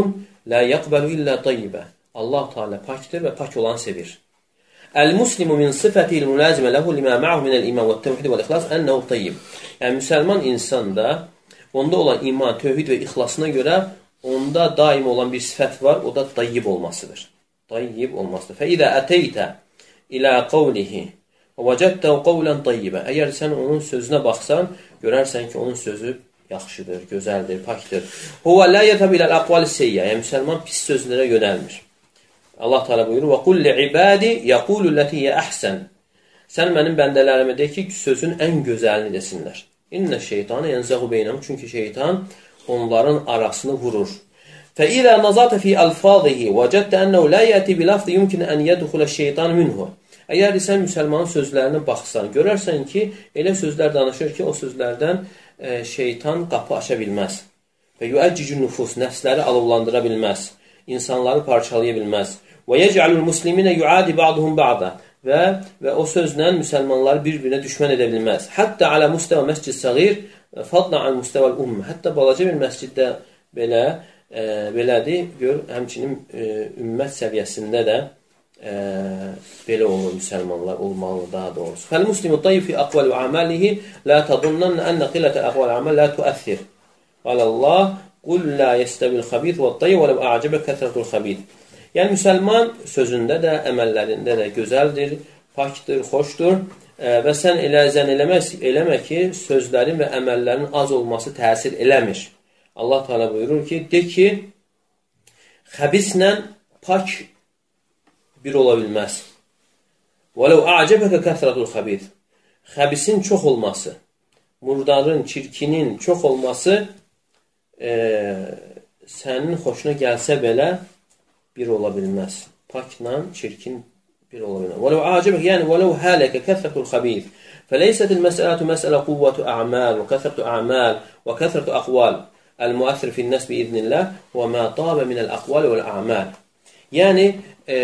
la yaqbalu illa tayyibə. Allah Teala pakdır və pak olanı sevir. El-muslimu min sıfətil mülazimə lehu limə ma'hu minəl iman və təvhid və ixlas ənəhu tayyib. Yəni, müsəlman insan da onda olan iman, tövhid və ixlasına görə onda daim olan bir sifət var, o da tayyib olmasıdır. Tayyib olmasıdır. Fə-idə əteytə ilə qavlihi və vəcəttəhu qavlən tayyibə. Əgər sən onun sözünə baxsan, görərsən ki, onun sözü yaxşıdır, gözəldir, pakdır. Huvə lə yətəb iləl əqvali seyyə. Yəni, müsəlman pis sözlərə yönəlmir. Allah Teala buyurur: "Və qul li ibadi yaqulu allati hiya ahsan." Sən mənim bəndələrimə de ki, sözün ən gözəlini desinlər. İnne şeytanı yenzahu beynəhum. Çünki şeytan onların arasını vurur. Fe iza nazarta fi alfazihi vecedte ennehu la yati bi lafzi yumkin en yedkhula şeytan minhu. Əgər sən müsəlmanın sözlərinə baxsan, görərsən ki, elə sözlər danışır ki, o sözlərdən e, şeytan qapı aça bilməz. Və yuəccicun nufus, nəfsləri alovlandıra bilməz. İnsanları parçalaya bilməz. Və yec'alul musliminə yuadi ba'duhum ba'da. Və, və o sözlə müsəlmanları bir-birinə düşmən edə bilməz. Hətta alə müstəvə məscid səğir, fadla an müstəvəl ümmə. Hətta balaca bir məsciddə belə, e, belədir, gör, həmçinin e, ümmət səviyyəsində də e, belə olur müsəlmanlar, olmalı daha doğrusu. Fəl-muslimu tayyib fi aqval və amalihi la tadunnan ənə qillətə aqval amal la tuəthir. Qalallah, qul la yestəbil xabith və tayyib və ləv a'cəbə kəthratul xabith. Yəni, müsəlman sözündə də, əməllərində də gözəldir, pakdır, xoşdur e, və sən elə zən eləmə, eləmə ki, sözlərin və əməllərin az olması təsir eləmir. Allah Teala buyurur ki, de ki, xəbislə pak bir ola bilməz. وَلَوْ أَعْجَبَكَ كَثْرَةُ الْخَبِيثِ. Xəbisin çox olması, murdarın, çirkinin çox olması e, sənin xoşuna gəlsə belə bir ola bilməz. Pakla çirkin bir ola bilməz. وَلَوْ أَعْجَبَكَ يعني وَلَوْ هَالَكَ كَثْرَةُ الْخَبِيثِ فَلَيْسَتِ الْمَسْأَلَةُ مَسْأَلَةُ قُوَّةُ أَعْمَالِ وَكَثْرَةُ أَعْمَالِ وَكَثْرَةُ أَقْوَالِ الْمُؤَثِّرِ فِي النَّسْ بِإِذْنِ اللّٰهِ وَمَا طَابَ مِنَ الْأَقْوَالِ وَالْأَعْمَالِ. Yəni, e,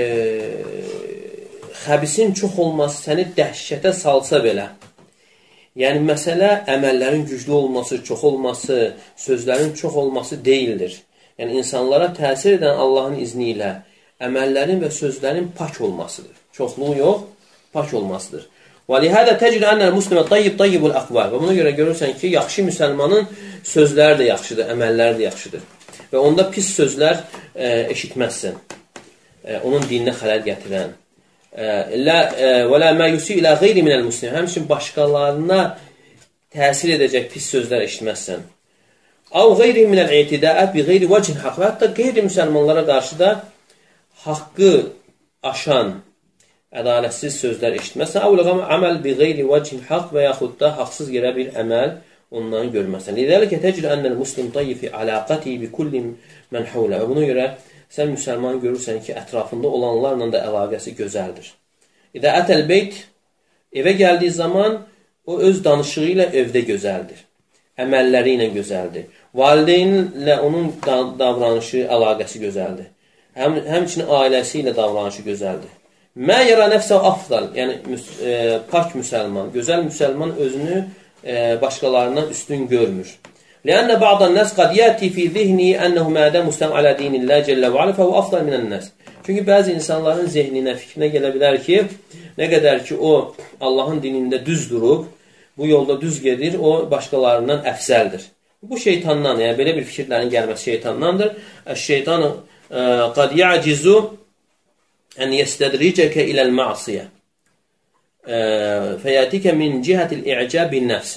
xəbisin çox olması səni dəhşətə salsa belə, yəni, məsələ əməllərin güclü olması, çox olması, sözlərin çox olması deyildir. Yəni, insanlara təsir edən Allahın izni ilə əməllərin və sözlərin pak olmasıdır. Çoxluğu yox, pak olmasıdır. وَلِهَذَا تَجْرِ أَنَّ الْمُسْلِمَ طَيِّبْ طَيِّبُ الْأَقْوَالِ. Və buna görə görürsən ki, yaxşı müsəlmanın sözləri də yaxşıdır, əməlləri də yaxşıdır. Və onda pis sözlər e, eşitməzsən. E, onun dininə xələl gətirən. وَلَا مَا يُسِي إِلَى غَيْرِ مِنَ الْمُسْلِمِ. Həmçinin başqalarına təsir edəcək pis sözlər eşitməzsən. Əv qeyri minəl etidaət bi qeyri vəchin haqq. Və hətta qeyri-müsəlmanlara qarşı da haqqı aşan, ədalətsiz sözlər eşitməzsən. Əvləqəm əməl bi qeyri vəchin haqq və yaxud da haqsız yerə bir əməl ondan görməzsən. Lidəlikə təcrü ənəl muslim tayyifi əlaqəti bi kulli mən havlə. Və buna görə sən müsəlman görürsən ki, ətrafında olanlarla da əlaqəsi gözəldir. İdə ətəl beyt, evə gəldiyi zaman o öz danışığı ilə evdə gözəldir. Əməlləri ilə gözəldir. Valideynlə onun davranışı, əlaqəsi gözəldir. Həm, həmçinin ailəsi ilə davranışı gözəldir. Mə yərə nəfsə afdal, yəni e, pak müsəlman, gözəl müsəlman özünü e, başqalarından üstün görmür. لأن بعض الناس قد يأتي في ذهنه أنه ما دام مسلم على دين الله جل وعلا فهو أفضل من الناس. Çünki bəzi insanların zehninə, fikrinə gələ bilər ki, nə qədər ki o Allahın dinində düz durub, bu yolda düz gedir, o başqalarından əfsəldir. Bu şeytandan, yəni belə bir fikirlərin gəlməsi şeytandandır. Şeytan qad ya'cizu an yastadrijaka ila al-ma'siyah. Fayatika min cihati al-i'jab bin-nafs.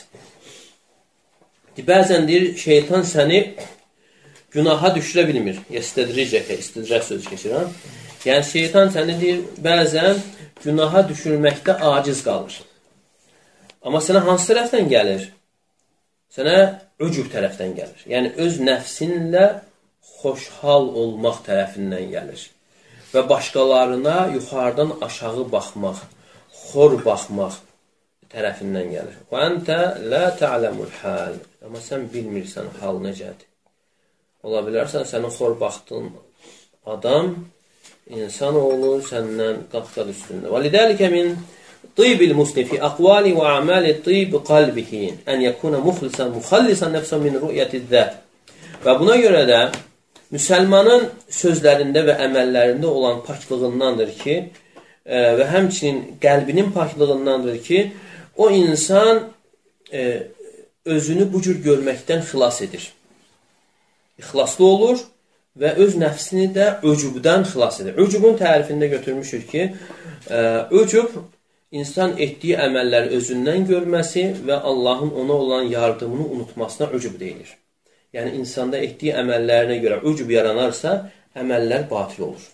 Bəzən deyir, şeytan səni günaha düşürə bilmir. Yestədricəkə, istidrac sözü keçirəm. Yəni, şeytan səni deyir, bəzən günaha düşürməkdə aciz qalır. Amma sənə hansı tərəfdən gəlir? Sənə öcüb tərəfdən gəlir. Yəni, öz nəfsinlə xoşhal olmaq tərəfindən gəlir. Və başqalarına yuxarıdan aşağı baxmaq, xor baxmaq tərəfindən gəlir. Və əntə lə tə'ləmul həl. Amma sən bilmirsən hal necədir. Ola bilərsən, sənin xor baxdığın adam, insan oğlu səndən qat-qat üstündə. Və lidəlikə min tıybil muslim fi aqvali və əməli tıyb qalbihin ən yəkuna muxlisan, muxallisan nəfsən min rü'yəti zət. Və buna görə də müsəlmanın sözlərində və əməllərində olan paklığındandır ki, e, və həmçinin qəlbinin paklığındandır ki, o insan e, özünü bu cür görməkdən xilas edir. İxlaslı olur və öz nəfsini də öcübdən xilas edir. Öcübün tərifində götürmüşük ki, e, öcüb insan etdiyi əməlləri özündən görməsi və Allahın ona olan yardımını unutmasına öcüb deyilir. Yəni, insanda etdiyi əməllərinə görə öcüb yaranarsa, əməllər batil olur.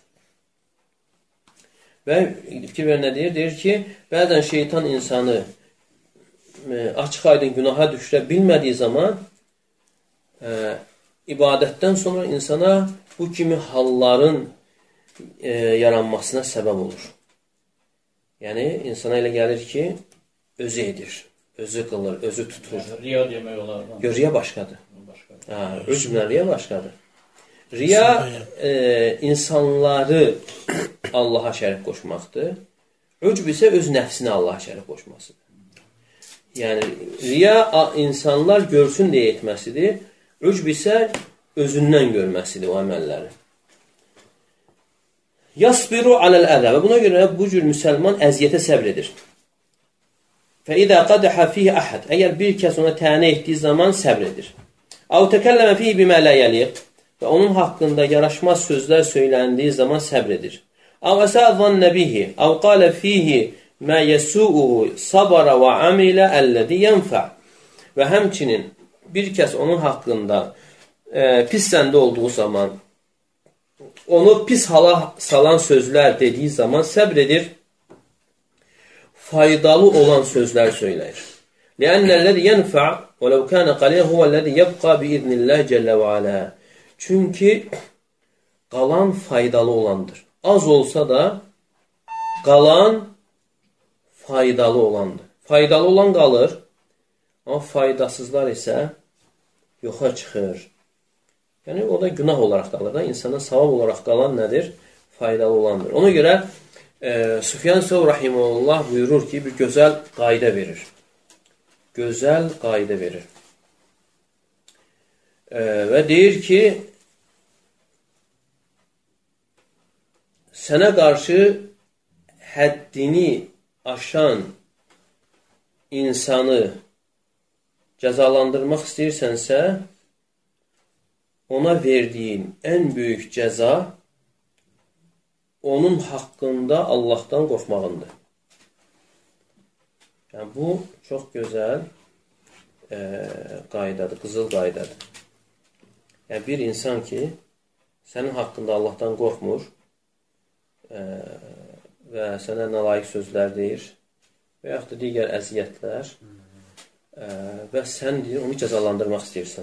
Və fikir ver nə deyir? Deyir ki, bəzən şeytan insanı e, açıq aydın günaha düşürə bilmədiyi zaman e, ibadətdən sonra insana bu kimi halların e, yaranmasına səbəb olur. Yəni, insana elə gəlir ki, özü edir, özü qılır, özü tutur.
Riya demək olar.
Riya başqadır. Öcümlə riya başqadır. Riya e, insanları Allaha şərik qoşmaqdır. Öcb isə öz nəfsini Allaha şərik qoşmasıdır. Yəni, riya insanlar görsün deyə etməsidir. Öcb isə özündən görməsidir o əməlləri. Yasbiru aləl-ədə. Və buna görə bu cür müsəlman əziyyətə səbr edir. Fə-idə qadəhə fihi əhəd. Əgər bir kəs ona tənə etdiyi zaman səbr edir. Əv təkəlləmə fihi bimə lə yəliq. Və onun haqqında yaraşmaz sözlər söyləndiyi zaman səbr edir. Əv əsə zannə bihi. Əv qalə fihi mə yəsu'uhu sabara və amilə əllədi yənfə. Və həmçinin bir kəs onun haqqında e, pis səndə olduğu zaman onu pis hala salan sözlər dediyi zaman səbr edir. Faydalı olan sözlər söyləyir. Lənnəl-ləzi yənfə və ləv kənə qaliyyə huvəl-ləzi yəbqa bi-idnillah cəllə və alə. Çünki qalan faydalı olandır. Az olsa da qalan faydalı olandır. Faydalı olan qalır, amma faydasızlar isə yoxa çıxır. Yəni, o da günah olaraq qalır da. İnsana savab olaraq qalan nədir? Faydalı olandır. Ona görə e, Süfyan Səvr Rahimullah buyurur ki, bir gözəl qayda verir. Gözəl qayda verir. E, və deyir ki, sənə qarşı həddini aşan insanı cəzalandırmaq istəyirsənsə, ona verdiyin ən böyük cəza onun haqqında Allahdan qorxmağındır. Yəni, bu çox gözəl e, qaydadır, qızıl qaydadır. Yəni, bir insan ki, sənin haqqında Allahdan qorxmur e, və sənə nalayiq sözlər deyir və yaxud da digər əziyyətlər e, və sən deyir, onu cəzalandırmaq istəyirsən.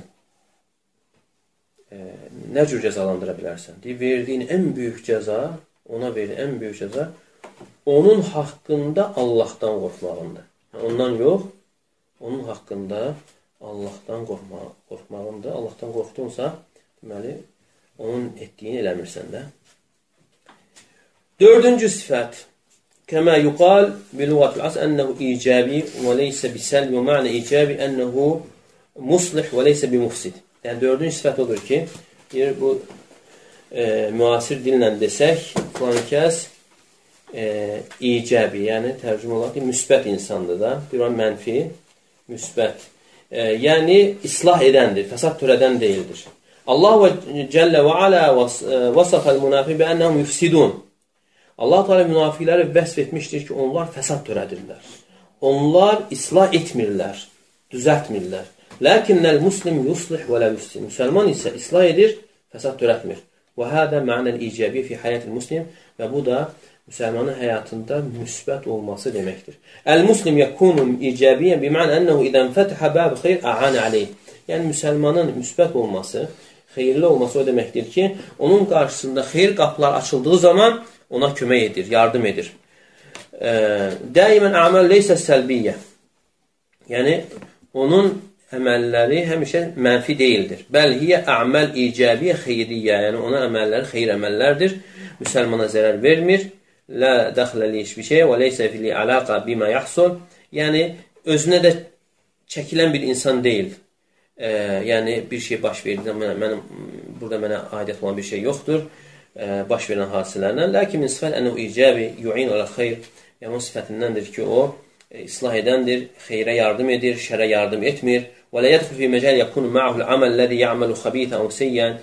E, nə cür cəzalandıra bilərsən? Deyir, verdiyin ən böyük cəza, ona verdiyin ən böyük cəza onun haqqında Allahdan qorxmağındır. Ondan yox, onun haqqında Allahdan qorxma, qorxmağındır. Allahdan qorxdunsa, deməli, onun etdiyini eləmirsən də. Dördüncü sifət. Kəmə yuqal bilüğatul as ənəhu icabi və leysə bisəlbi və ma'nə icabi ənəhu muslih və leysə bimufsid. Yəni, dördüncü sifət odur ki, deyir, bu e, müasir dillə desək, filan kəs e, icabi, yəni tərcümə olaraq müsbət insandır da, bir mənfi, müsbət. E, yəni, islah edəndir, fəsad törədən deyildir. Allah və Cəllə və Alə vəsafəl münafiq bə ənəhum yufsidun. Allah Teala münafiqləri vəsf etmişdir ki, onlar fəsad törədirlər. Onlar islah etmirlər, düzəltmirlər. Lakinnəl muslim yuslih və lə yufsid. Müsəlman isə islah edir, fəsad törətmir. Və hədə mə'nəl icabiyyə fi həyətil muslim və bu da müsəlmanın həyatında müsbət olması deməkdir. Əl-muslim yəkunu icabiyyə bima'nə ənəhu idən fətəhə bəb xeyr a'anə aleyh. Yəni, müsəlmanın müsbət olması, xeyirli olması o deməkdir ki, onun qarşısında xeyir qapılar açıldığı zaman ona kömək edir, yardım edir. Daimən əməl leysə səlbiyyə. Yəni, onun əməlləri həmişə mənfi deyildir. Bəl hiyə əməl icabiyyə xeyriyyə. Yəni, ona əməlləri xeyr əməllərdir. Müsəlmana zərər vermir. Lə dəxləli hiçbir şey və leysə fili ələqa bimə yaxsul. Yəni, özünə də çəkilən bir insan deyil. E, yəni, bir şey baş verdi, mən, mən burada mənə aidiyyət olan bir şey yoxdur. E, baş verən hadisələrlə. Lakin min sifət ənəhu icabi yu'in alə xeyr. Yəni, o sifətindəndir ki, o e, islah edəndir, xeyrə yardım edir, şərə yardım etmir. Və lə yədxul fi məcəl yəkunu ma'hul aməl ləzi ya'məlu xabitən əv seyyən.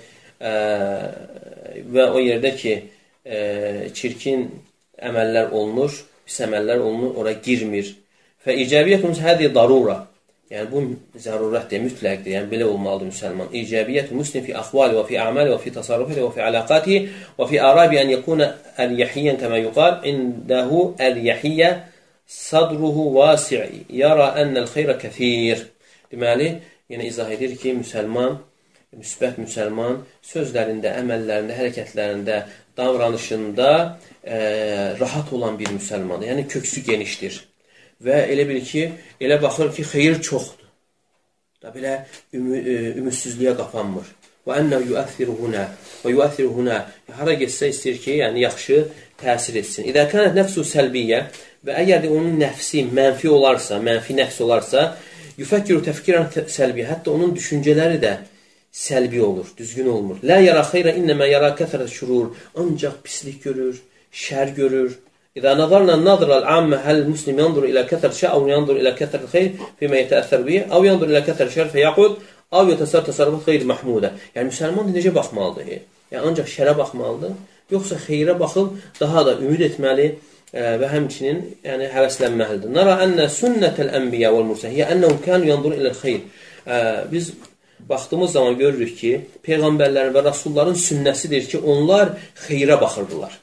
Və o yerdə ki, e, çirkin əməllər olunur, pis əməllər olunur, ora girmir. Fə icabiyyətumuz hədi darura. Yəni, bu zərurətdir, mütləqdir. Yəni, belə olmalıdır müsəlman. İcabiyyət-i muslim fi axvali və fi əməli və fi tasarrufi və fi əlaqati və fi arabi ən yəkuna əl-yəhiyyən kəmə yuqal indəhu əl-yəhiyyə sadruhu vasi' yara ənəl xeyrə kəthir. Deməli, yəni izah edir ki, müsəlman, müsbət müsəlman sözlərində, əməllərində, hərəkətlərində, davranışında e, rahat olan bir müsəlmandır. Yəni, köksü genişdir. Və elə bil ki, elə baxır ki, xeyir çoxdur. Da belə ümü, e, ümidsizliyə qapanmır. Və ənə yuəthir huna və yuəthir huna. Hara getsə istəyir ki, yəni yaxşı təsir etsin. İdə kənət nəfsu səlbiyyə və əgər də onun nəfsi mənfi olarsa, mənfi nəfs olarsa, yufəkkiru təfkirən səlbiyyə. Hətta onun düşüncələri də səlbi olur, düzgün olmur. Lə yara xeyrə innəmə yara kəthərət şurur. Ancaq pislik görür, şər görür. İzə nazarna nazral ammə həl muslim yandur ilə kəthər şə, əv yandur ilə kəthər xeyr, fimə yətəəssər biyə, əv yandur ilə kəthər şər fəyəqud, əv yətəsər təsərrüfət xeyr məhmudə. Yəni, müsəlman necə baxmalıdır? Yəni, ancaq şərə baxmalıdır, yoxsa xeyrə baxıb daha da ümid etməli və həmçinin yəni, həvəslənməlidir. Nara ənə sünnətəl ənbiyyə vəl mürsəhiyyə ənəhum kənu yandur ilə xeyr. Biz baxdığımız zaman görürük ki, Peyğəmbərlərin və Rasulların sünnəsidir ki, onlar xeyrə baxırdılar.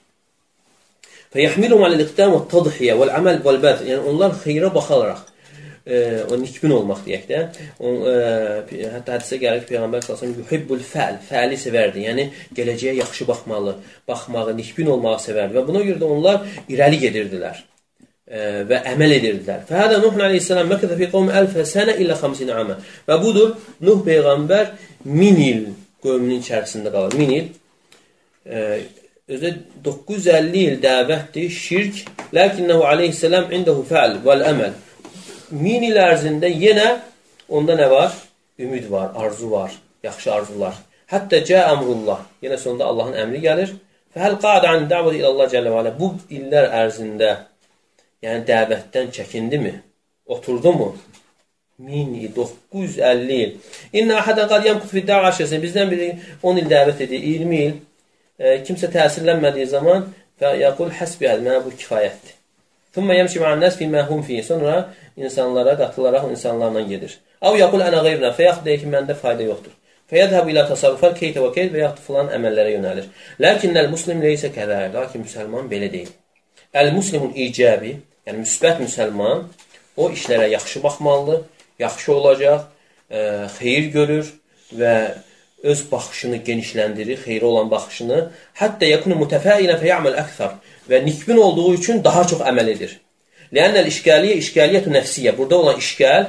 Fəyəhmilum aləl-iqdam və tadhiyyə vəl-əməl vəl-bəd. Yəni, onlar xeyrə baxalaraq, e, o nikbin olmaq deyək də, o, e, hətta hədisə gəlir ki, Peyğəmbər sallallahu əleyhi və səlləm yuhibbul fəal, fəali sevərdi. Yəni, gələcəyə yaxşı baxmalı, baxmağı, nikbin olmağı sevərdi. Və buna görə də onlar irəli gedirdilər e, və əməl edirdilər. Fəhədə Nuh əleyhissalam məkədə fi qavmi əlfə sənə illə xamsinə əmə. Və budur, Nuh Peyğəmbər min il qövmünün içərisində qalır. Min il. E, Özdə doqquz yüz əlli il dəvətdir, şirk, ləkinnəhu aleyhissalam indəhu fəal vəl-əməl. Min il ərzində yenə onda nə var? Ümid var, arzu var, yaxşı arzular. Hətta cə əmrullah, yenə sonunda Allahın əmri gəlir. Fəhəl qadə ən dəvədə ilallah cəllə və alə. Bu illər ərzində, yəni dəvətdən çəkindi mi? Oturdu mu? min il, doqquz yüz əlli il. İnnə əhədən qad yəmkut fi dəvə aşəsində. Bizdən biri on il dəvət edir, iyirmi il. E, kimsə təsirlənmədiyi zaman və yəqul həsbi əl, mənə bu kifayətdir. Thumma yəmşi ma'an nas fi ma hum fi. Sonra insanlara qatılaraq insanlarla gedir. Aw yəqul ana qeyrna, fəyəxud deyir ki, məndə fayda yoxdur. Fəyədhəb ilə təsarrufat keytə və keyt və yaxud filan əməllərə yönəlir. Lakinnəl muslim leysə kədər. Lakin müsəlman belə deyil. Əl-muslimun icabi, yəni müsbət müsəlman, o işlərə yaxşı baxmalıdır, yaxşı olacaq, e, xeyir görür və öz baxışını genişləndirir, xeyri olan baxışını. Hətta yakunu mutafailan fey'amal akthar. Və nikbin olduğu üçün daha çox əməl edir. Lənnəl işgaliyə işgaliyyətu nəfsiyyə. Burada olan işgal,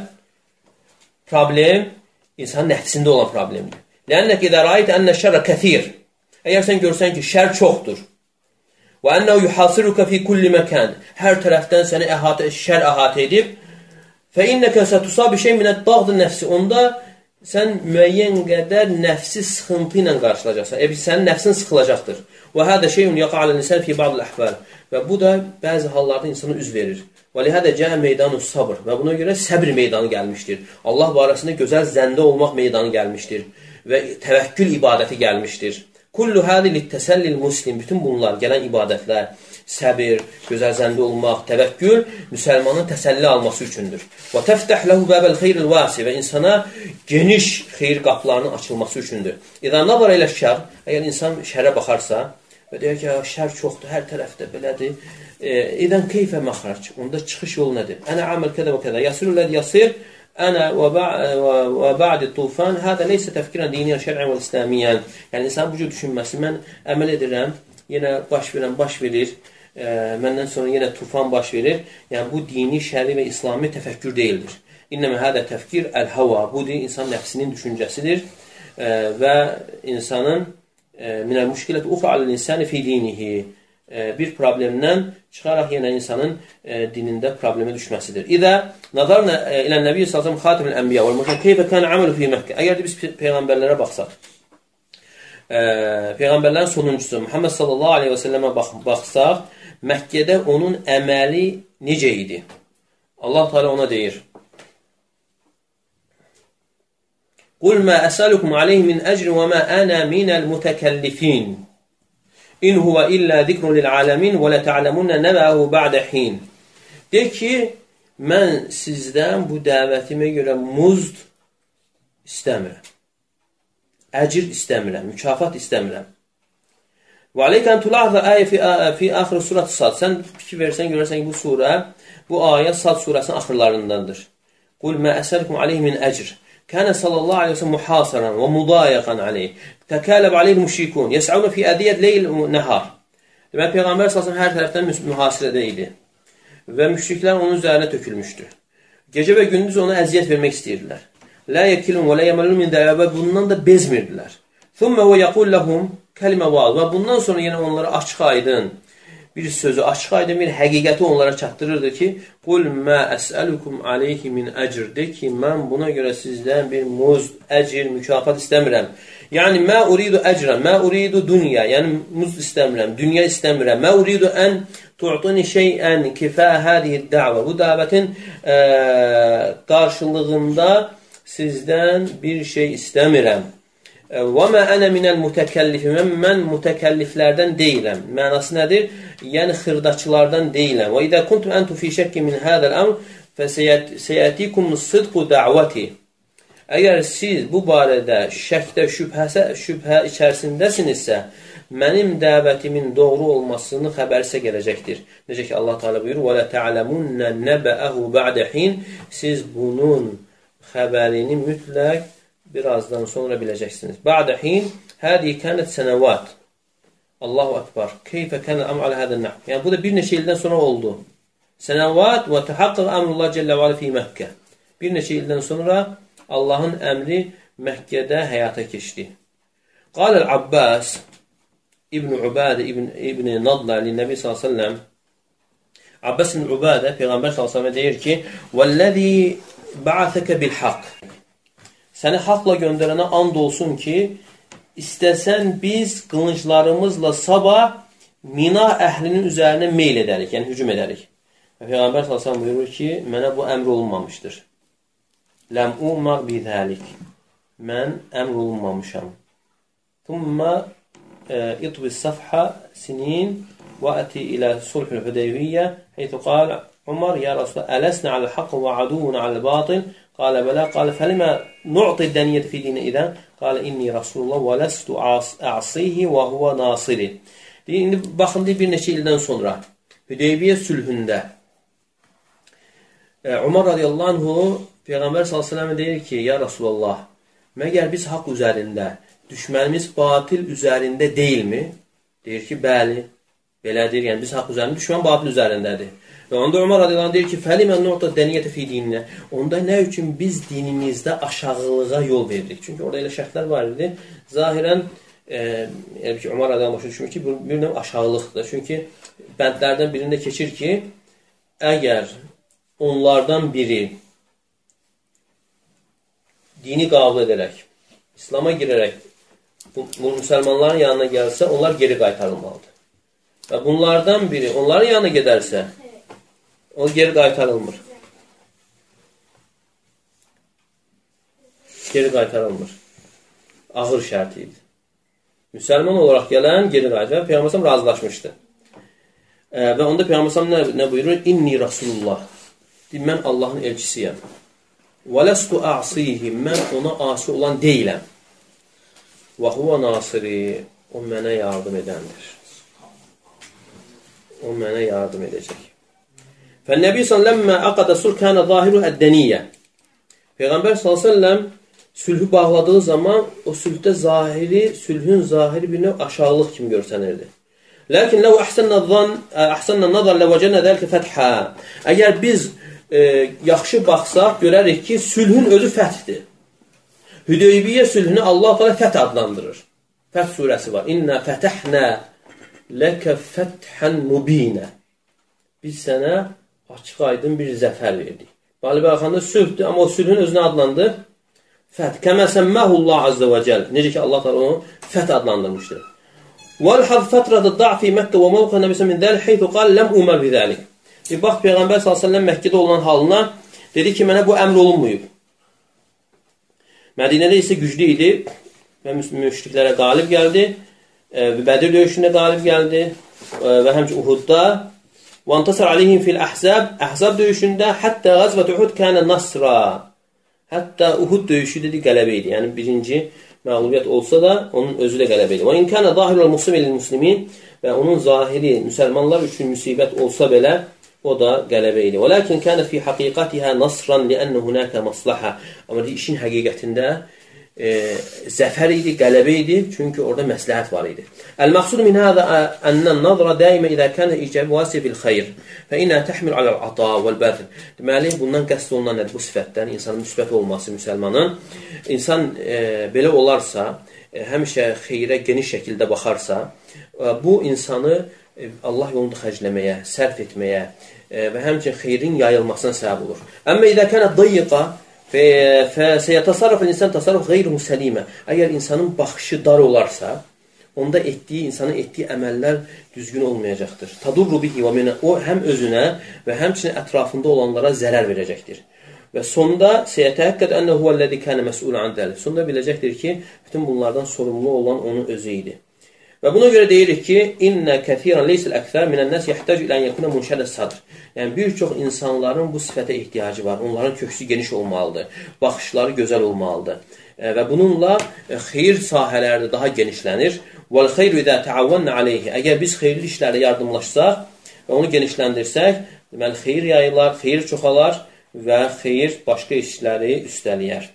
problem, insanın nəfsində olan problemdir. Lənnək idə rəayət ənə şərə kəthir. Əgər sən görsən ki, şər çoxdur. Və ənəhu yuhasiruka fi kulli məkan. Hər tərəfdən səni əhatə, şər əhatə edib. Fə innəkə sətusabi şey minət dağdı nəfsi. Onda sən müəyyən qədər nəfsi sıxıntı ilə qarşılayacaqsan. E, sənin nəfsin sıxılacaqdır. Və hədə şeyun yaqa'alə nisən fi ba'd al-əhval. Və bu da bəzi hallarda insana üz verir. Və lihədə cəə meydanu sabr. Və buna görə səbr meydanı gəlmişdir. Allah barəsində gözəl zəndə olmaq meydanı gəlmişdir. Və təvəkkül ibadəti gəlmişdir. Kullu hədi littəsəllil muslim. Bütün bunlar, gələn ibadətlər, səbir, gözəl zəndə olmaq, təvəkkül müsəlmanın təsəlli alması üçündür. Və təftəh ləhu bəbəl xeyril vasi və insana geniş xeyir qapılarının açılması üçündür. İzə nazar ilə şər, əgər insan şərə baxarsa və deyək ki, şər çoxdur, hər tərəfdə belədir. İdən keyfə məxrac, onda çıxış yolu nədir? Ənə aməl kədə və kədə, yasirul ləd yasir, ənə və ba'di tufan, hədə leysə təfkirən diniyyən şər'ən və İslamiyyən. Yəni, insan bu cür düşünməsi, mən əməl edirəm, yenə baş verən baş verir, e, məndən sonra yenə tufan baş verir. Yəni, bu dini, şəri və İslami təfəkkür deyildir. İnnəmə hədə təfkir əl-hava, bu deyil, insan nəfsinin düşüncəsidir e, və insanın e, minəl müşkilət uxra aləl-insani fi dinihi bir problemdən çıxaraq yenə insanın e, dinində problemə düşməsidir. İdə nazarna ilə Nəbi sallallahu xatimul ənbiya və müşkil keyfə kana amalu fi Məkkə. Əgər də biz peyğəmbərlərə baxsaq, e, Peyğəmbərlərin sonuncusu Muhammed sallallahu aleyhi və səlləmə bax, baxsaq, Məkkədə onun əməli necə idi? Allah Teala ona deyir: "Qul ma əsəlukum aleyhi min əcrin və ma ana minəl mutakallifin. İn huwa illa zikrun lil alamin və la ta'lamunna naba'ahu ba'da hin." De ki, mən sizdən bu dəvətimə görə muzd istəmirəm. Əcr istəmirəm, mükafat istəmirəm. Və aleykən tulahza ayə fi, fi axır surat Sad. Sən fikir versən, görərsən ki, bu surə, bu ayə Sad surəsinin axırlarındandır. Qul mə əsəlikum aleyhi min əcr. Kənə sallallahu aleyhi və sələm muhasəran və mudayəqan aleyh. Təkələb aleyhi müşrikun. Yəs'avnə fi ədiyyət leyl nəhar. Demək, Peyğəmbər sallallahu hər tərəfdən mühasirədə idi. Və müşriklər onun üzərinə tökülmüşdü. Gecə və gündüz ona əziyyət vermək istəyirdilər. Lə yəkilun və lə yəməlun min dəvə, bundan da bezmirdilər. Thumma və yəqul ləhum kəlimə vaad. Və bundan sonra yenə onlara açıq aydın bir sözü, açıq aydın bir həqiqəti onlara çatdırırdı ki, Qul mə əsəlukum aleyhi min əcr. De ki, mən buna görə sizdən bir muzd, əcr, mükafat istəmirəm. Yəni, mə uridu əcrən, mə uridu dünya. Yəni, muzd istəmirəm, dünya istəmirəm. Mə uridu ən tu'tuni şeyən kifə hədihi dəvə. Bu dəvətin ə, qarşılığında sizdən bir şey istəmirəm. Və mə ənə minəl mütəkəllifin. Mən mütəkəlliflərdən deyiləm. Mənası nədir? Yəni, xırdaçılardan deyiləm. Və idə kuntum əntu fi şəkki min hədəl əmr fəsəyətikum sıdqu dəvəti. Əgər siz bu barədə şəkdə, şübhəsə, şübhə içərisindəsinizsə, mənim dəvətimin doğru olmasını xəbərsə gələcəkdir. Necə ki, Allah Teala buyurur: "Və la ta'lamunna naba'ahu ba'da hin." Siz bunun xəbərini mütləq birazdan sonra biləcəksiniz. Ba'da hin, hədihi kənət sənəvat. Allahu Akbar. Keyfə kənə əmr alə hədəl nəhv. Yəni, bu da bir neçə ildən sonra oldu. Sənəvat və təhaqqıq əmrullah cəllə və alə fi Məkkə. Bir neçə ildən sonra Allahın əmri Məkkədə həyata keçdi. Qaləl Abbas İbn Ubadə İbn, İbn Nadla li-Nəbi sallallahu əleyhi və səlləm. Abbas ibn Ubadə Peyğəmbər sallallahu əleyhi və səlləm deyir ki: "Vəllazi ba'athaka bil-haqq." Səni haqla göndərənə and olsun ki, istəsən biz qılınclarımızla sabah Mina əhlinin üzərinə meyl edərik, yəni hücum edərik. Peyğəmbər sallallahu əleyhi və səlləm buyurur ki, mənə bu əmr olunmamışdır. Ləm umar bidəlik. Mən əmr olunmamışam. Thumma itbis safha sinin və əti ilə sulhul hüdeybiyyə heythu qal Umar ya Rasulullah ələsnə alə-l-haqq və aduvun alə-l-batil. Qalə bələ, qalə fəlimə nu'ti dəniyyəti fi dinə idən. Qalə inni Rasulullah və ləstu a'sihi və huvə nasiri. İndi baxın, bir neçə ildən sonra Hüdeybiyyə sülhündə Umar radiyallahu anhu Peyğəmbər sallallahu əleyhi və səlləm deyir ki, ya Rasulullah, məgər biz haqq üzərində, düşmənimiz batil üzərində deyilmi? Deyir ki, bəli, belədir. Yəni biz haqq üzərində, düşmən batil üzərindədir. Və onda Umar radiyallahu anh deyir ki, fəlimə nu'ta dəniyyətə fi dininə. Onda nə üçün biz dinimizdə aşağılığa yol veririk? Çünki orada elə şərtlər var idi. Zahirən, e, yəni ki, Umar radiyallahu anh başa düşmür ki, bu bir növ aşağılıqdır. Çünki bəndlərdən birində keçir ki, əgər onlardan biri dini qəbul edərək, İslama girərək bu, bu müsəlmanların yanına gəlsə, onlar geri qaytarılmalıdır. Və bunlardan biri onların yanına gedərsə, o geri qaytarılmır. Geri qaytarılmır. Ağır şərt idi. Müsəlman olaraq gələn geri qaytarılır. Peyğəmbər razılaşmışdı. E, və onda Peyğəmbər nə, nə buyurur? İnni Rasulullah. Deyir, mən Allahın elçisiyəm. Və ləstu a'sihi. Mən ona asi olan deyiləm. Və huvə nasiri. O mənə yardım edəndir. O mənə yardım edəcək. Fənnəbi salləmmə əqədə sulh kənə zahiru əddəniyyə. Peyğəmbər salləm sülhü bağladığı zaman o sülhdə zahiri, sülhün zahiri bir növ aşağılıq kimi görsənirdi. Lakin ləv əhsənnə nazar ləvəcənə dəlkə fəthə. Əgər biz e, yaxşı baxsaq, görərik ki, sülhün özü fəthdir. Hüdeybiyyə sülhünü Allah Teala fəth adlandırır. Fəth surəsi var. İnnə fətəhnə ləkə fəthən mubinə. Biz sənə açıq aydın bir zəfər verdik. Bəli, baxanda sülhdür, amma o sülhün özünə adlandı Fəth. Kəmə səmməhullah azza və cəl. Necə ki, Allah Teala onu fəth adlandırmışdır. وَالْحَظْ فَتْرَةَ الضَّعْفِ مَكَّةَ وَمَوْقَعَ النَّبِيِّ مِنْ ذَلِكَ حَيْثُ قَالَ لَمْ أُمَرْ بِذَلِكَ. Bir bax Peyğəmbər sallallahu əleyhi və səlləm Məkkədə olan halına dedi ki, mənə bu əmr olunmayıb. Mədinədə isə güclü idi və müşriklərə qalib gəldi. Bədir döyüşündə qalib gəldi və həmçinin Uhudda. وَانْتَصَرَ عَلَيْهِمْ فِي الْأَحْزَابِ Əhzab döyüşündə hətta غَزْوَةُ Uhud كَانَ نَصْرًا. Hətta Uhud döyüşü dedi qələbə idi. Yəni birinci məğlubiyyət olsa da onun özü də qələbə idi. وَاِنْ كَانَ ظَاهِرُ الْمُسْلِمِ لِلْمُسْلِمِينَ Və onun zahiri müsəlmanlar üçün müsibət olsa belə o da qələbə idi. وَلَكِنْ كَانَ فِي حَقِيقَتِهَا نَصْرًا لِأَنَّ هُنَاكَ مَصْلَحَ Amma işin həqiqətində e, zəfər idi, qələbə idi. Çünki orada məsləhət var idi. الْمَقْصُودُ مِنْ هَذَا أَنَّ النَّظْرَ دَائِمًا إِذَا كَانَ إِيجَابُ وَاسِفِ الْخَيْرِ فَإِنَّهَا تَحْمِلُ عَلَى الْعَطَاءِ وَالْبَذْلِ Deməli, bundan qəsd olunan nədir? Bu sifətdən, insanın müsbət olması müsəlmanın. İnsan e, belə olarsa, e, həmişə xeyrə geniş şəkildə baxarsa, e, bu insanı e, Allah yolunda xərcləməyə, sərf etməyə e, və həmçinin xeyrin yayılmasına səbəb olur. Əmmə إِذَا كَانَ ضَيِّقَ فَسَيَتَصَرَّفُ الْإِنسَانُ تَصَرُّفَ غَيْرُ سَلِيمًا Əgər insanın baxışı dar olarsa, onda etdiyi, insanın etdiyi əməllər düzgün olmayacaqdır. Tadurru bihi və minə O həm özünə və həmçinin ətrafında olanlara zərər verəcəkdir. Və sonda seyətəhəqqəd ənə huvəl-ləzi kənə məs'ul an dəlik. Sonda biləcəkdir ki, bütün bunlardan sorumlu olan onun özü idi. Və buna görə deyirik ki, İnnə kəthirən leysəl əksər minən-nəs yəhtac ilə an yekuna munşədə sadr. Yəni bir çox insanların bu sifətə ehtiyacı var. Onların köksü geniş olmalıdır, baxışları gözəl olmalıdır. Və bununla xeyir sahələri daha genişlənir. Vəl xeyru izə təavvənə aleyhi. Əgər biz xeyirli işlərdə yardımlaşsaq və onu genişləndirsək, deməli xeyir yayılar, xeyir çoxalar və xeyir başqa işləri üstələyər.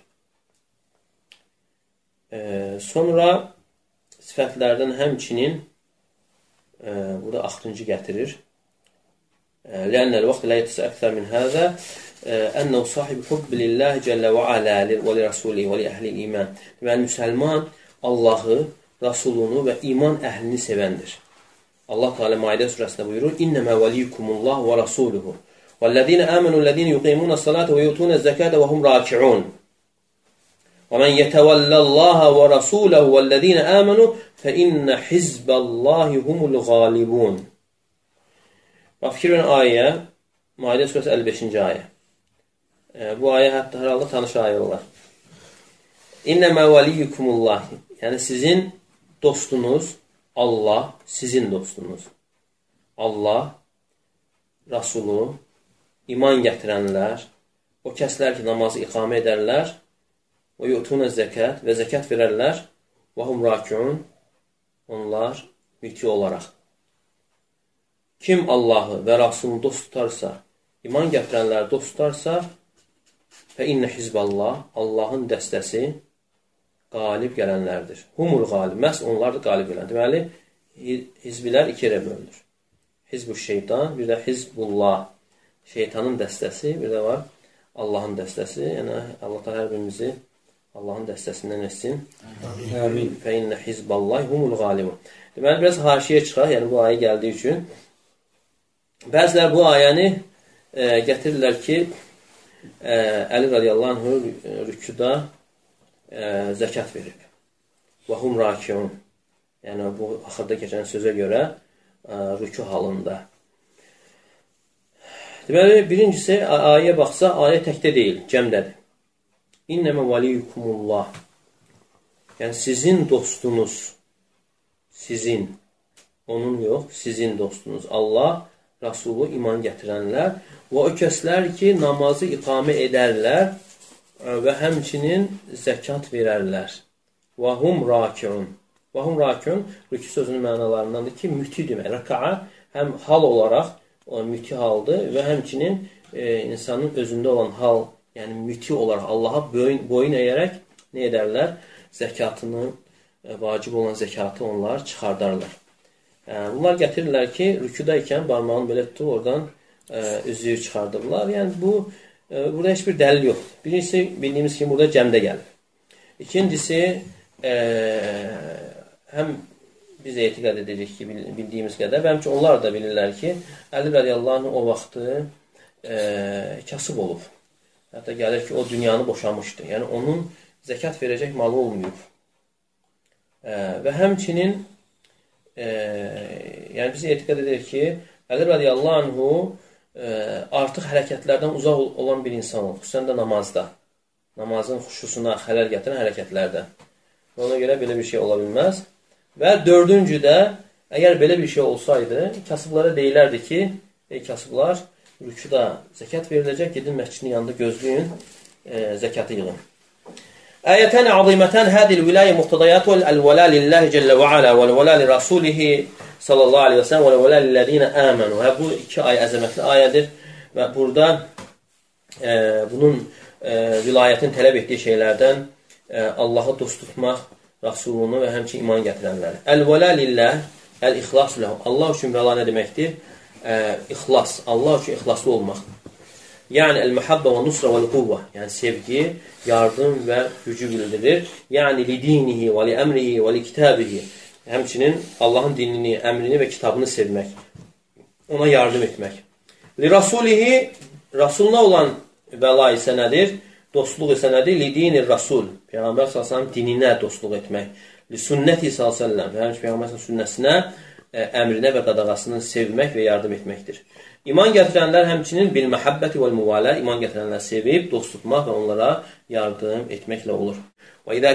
E, sonra sifətlərdən həmçinin e, burada axırıncı gətirir. Lənnəl vaxt lə yətəsə əksər min həzə ənəv sahib hubbi lillahi cəllə və alə və li rəsulih və li əhli iman. Deməli, müsəlman Allahı, Rasulunu və iman əhlini sevəndir. Allah Teala Maidə surəsində buyurur: İnnəmə vəliyukumullah və rasuluhu vəl-ləzīnə əmənu ləzīnə yuqimunə salata və yutunə zəkətə və hum rakiun. Və mən yətəvəlləllaha və rasuləhu vəl-ləzīnə əmənu fə innə hizbəllahi humul qalibun. Bax, fikir verin ayəyə, Maidə surəsi əlli beşinci ayə. E, bu ayə hətta hər halda tanış ayə olar. İnnəmə vəliyukumullah, yəni sizin dostunuz Allah, sizin dostunuz. Allah, Rasulu, iman gətirənlər, o kəslər ki, namazı iqamə edərlər, o yutunə zəkət və zəkət verərlər, və hum rakiun, onlar müti olaraq. Kim Allahı və Rasulunu dost tutarsa, iman gətirənləri dost tutarsa, fə innə hizballah, Allahın dəstəsi qalib gələnlərdir. Humul qalib, məhz onlar da qalib gələn. Deməli, hizbilər iki yerə bölünür. Hizb-ü şeytan, bir də hizbullah, şeytanın dəstəsi, bir də var Allahın dəstəsi. Yəni, Allah da hər birimizi Allahın dəstəsindən etsin. Amin. Fə innə hizballah humul qalibun. Deməli, biraz haşiyə çıxaq, yəni bu ayə gəldiyi üçün. Bəzilər bu ayəni e, gətirirlər ki, e, Əli radiyallahu anhu rükuda e, zəkat verib. Və hum rakiun. Yəni, bu axırda keçən sözə görə e, rüku halında. Deməli, birincisi, ayəyə baxsa, ayə təkdə deyil, cəmdədir. İnnəmə valiyukumullah. Yəni, sizin dostunuz, sizin, onun yox, sizin dostunuz. Allah, Rasulu iman gətirənlər və o kəslər ki, namazı iqamə edərlər və həmçinin zəkat verərlər. Və hum rakiun. Və hum rakiun, rükü sözünün mənalarındandır ki, müti demək. Rəkaa həm hal olaraq o müti haldır və həmçinin e, insanın özündə olan hal, yəni müti olaraq Allaha boyun, boyun əyərək nə edərlər? Zəkatını, e, vacib olan zəkatı onlar çıxardarlar. Bunlar gətirirlər ki, rükudaykən barmağını belə tutub, oradan e, üzüyü çıxardırlar. Yəni, bu, e, burada heç bir dəlil yoxdur. Birincisi, bildiyimiz kimi, burada cəmdə gəlir. İkincisi, e, həm biz etiqad edirik ki, bildiyimiz qədər, və həmçə onlar da bilirlər ki, Əli radiyallahu anh o vaxtı e, kasıb olub. Hətta gəlir ki, o dünyanı boşamışdı. Yəni, onun zəkat verəcək malı olmayıb. E, və həmçinin e, yəni biz etiqad edirik ki, Əli radiyallahu anhu e, artıq hərəkətlərdən uzaq olan bir insan olur. Xüsusən də namazda. Namazın xuşusuna xələl gətirən hərəkətlərdə. Ona görə belə bir şey ola bilməz. Və dördüncü də, əgər belə bir şey olsaydı, kasıblara deyilərdi ki, ey kasıblar, rükuda zəkat veriləcək, gedin məscidin yanında gözləyin, e, zəkatı yığın. Ayətən azimətən hədil vilayə muhtadayatı əl-vələ lillahi cəllə və alə vəl-vələ li rasulihi sallallahu aleyhi və sələm və vələ lillədinə əmənu. Bu iki ayə əzəmətli ayədir və burada e, bunun e, vilayətin tələb etdiyi şeylərdən e, Allahı dost tutmaq, Rasulunu və həmçin iman gətirənləri. Əl-vələ lillah, əl-ixlas ləhu. Allah üçün vəla nə deməkdir? E, ixlas, Allah üçün ixlaslı olmaq. Yəni el-məhabbə və nusra və l-quvvə. Yəni sevgi, yardım və gücü bildirir. Yəni li dinihi və li əmrihi və li kitabihi. Həmçinin Allahın dinini, əmrini və kitabını sevmək. Ona yardım etmək. Li rasulihi, Rasuluna olan vəla isə nədir? Dostluq isə nədir? Li dinir rasul. Peyğəmbər sallallahu əleyhi və səlləm dininə dostluq etmək. Li sünnəti sallallahu əleyhi və səlləm. Həmçinin Peyğəmbər sünnəsinə, əmrinə və qadağasını sevmək və yardım etməkdir. İman gətirənlər həmçinin bil məhəbbəti vəl müvalə, iman gətirənlər sevib, dost tutmaq və onlara yardım etməklə olur. Və idə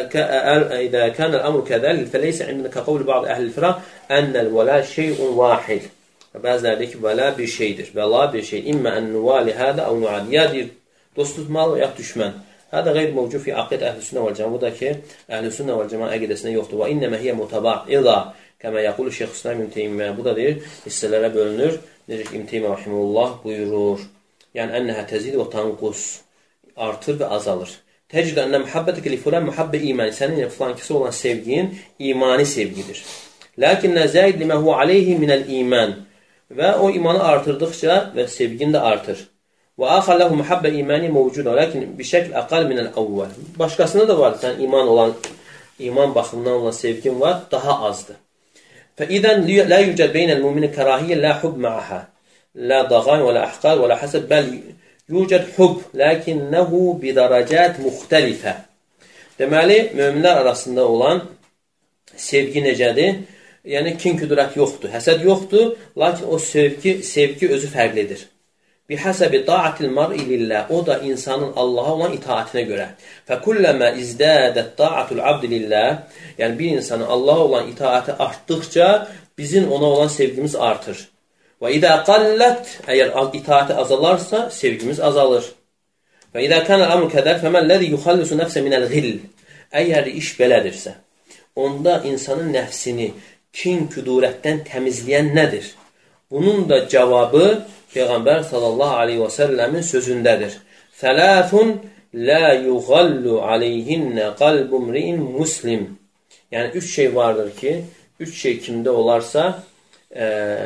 kənəl əmru kədəl, fəleysə indinə kəqavli bəzi əhl-i firaq, ənəl vələ şeyun vahid. Bəziləri deyir ki, vələ bir şeydir, vəla bir şey. İmmə ən nuvali hədə, əv nuadi. Ya deyir, dost tutmalı və ya düşmən. Hədə qeyr mövcud fi aqid əhl-i sünnə vəl cəmə. Bu da ki, əhl-i sünnə vəl cəmə əqidəsində yoxdur. Və innəmə hiyə mutabaq, İza, kəmə yəqulu Şeyx İslam İbn Teymiyyə. Bu da deyir, hissələrə bölünür. Necə ki, İbn Teymiyyə rahimehullah buyurur. Yəni, ənəhə təzid və tanqus. Artır və azalır. Təcid ənə mühabbətə li fulən mühabbə imani. Sənin filankisi olan sevgin imani sevgidir. Lakinnə zəid limə hu aleyhi minəl iman. Və o imanı artırdıqca və sevgin də artır. Və axalləhu mühabbə imani mevcuda. Lakin bir şəkil əqal minəl əvvəl. Başqasında da var. Sən iman olan, iman baxımından olan sevgin var, daha azdır. فإذا لا يوجد بين المؤمن كراهية لا حب معها لا ضغائن ولا أحقاد ولا حسد بل يوجد حب لكنه بدرجات مختلفة. Deməli, möminlər arasında olan sevgi necədir? Yəni, kin-küdürət yoxdur, həsəd yoxdur, lakin o sevgi, sevgi özü fərqlidir. Bihəsəbi ta'atil mar'i lillah. O da insanın Allaha olan itaətinə görə. Fəkulləmə izdədət ta'atul abdi lillah. Yəni, bir insanın Allaha olan itaəti artdıqca bizim ona olan sevgimiz artır. Və idə qallət, əgər itaəti azalarsa, sevgimiz azalır. Və idə kənəl əmr kədər fəməlləzi yuxallisu nəfsə minəl ğill. Əgər iş belədirsə, onda insanın nəfsini kin-küdurətdən təmizləyən nədir? Bunun da cavabı Peyğəmbər sallallahu aleyhi və səlləmin sözündədir. Fələfun la yuğallu aleyhinnə qalbu mri'in muslim. Yəni, üç şey vardır ki, üç şey kimdə olarsa, e,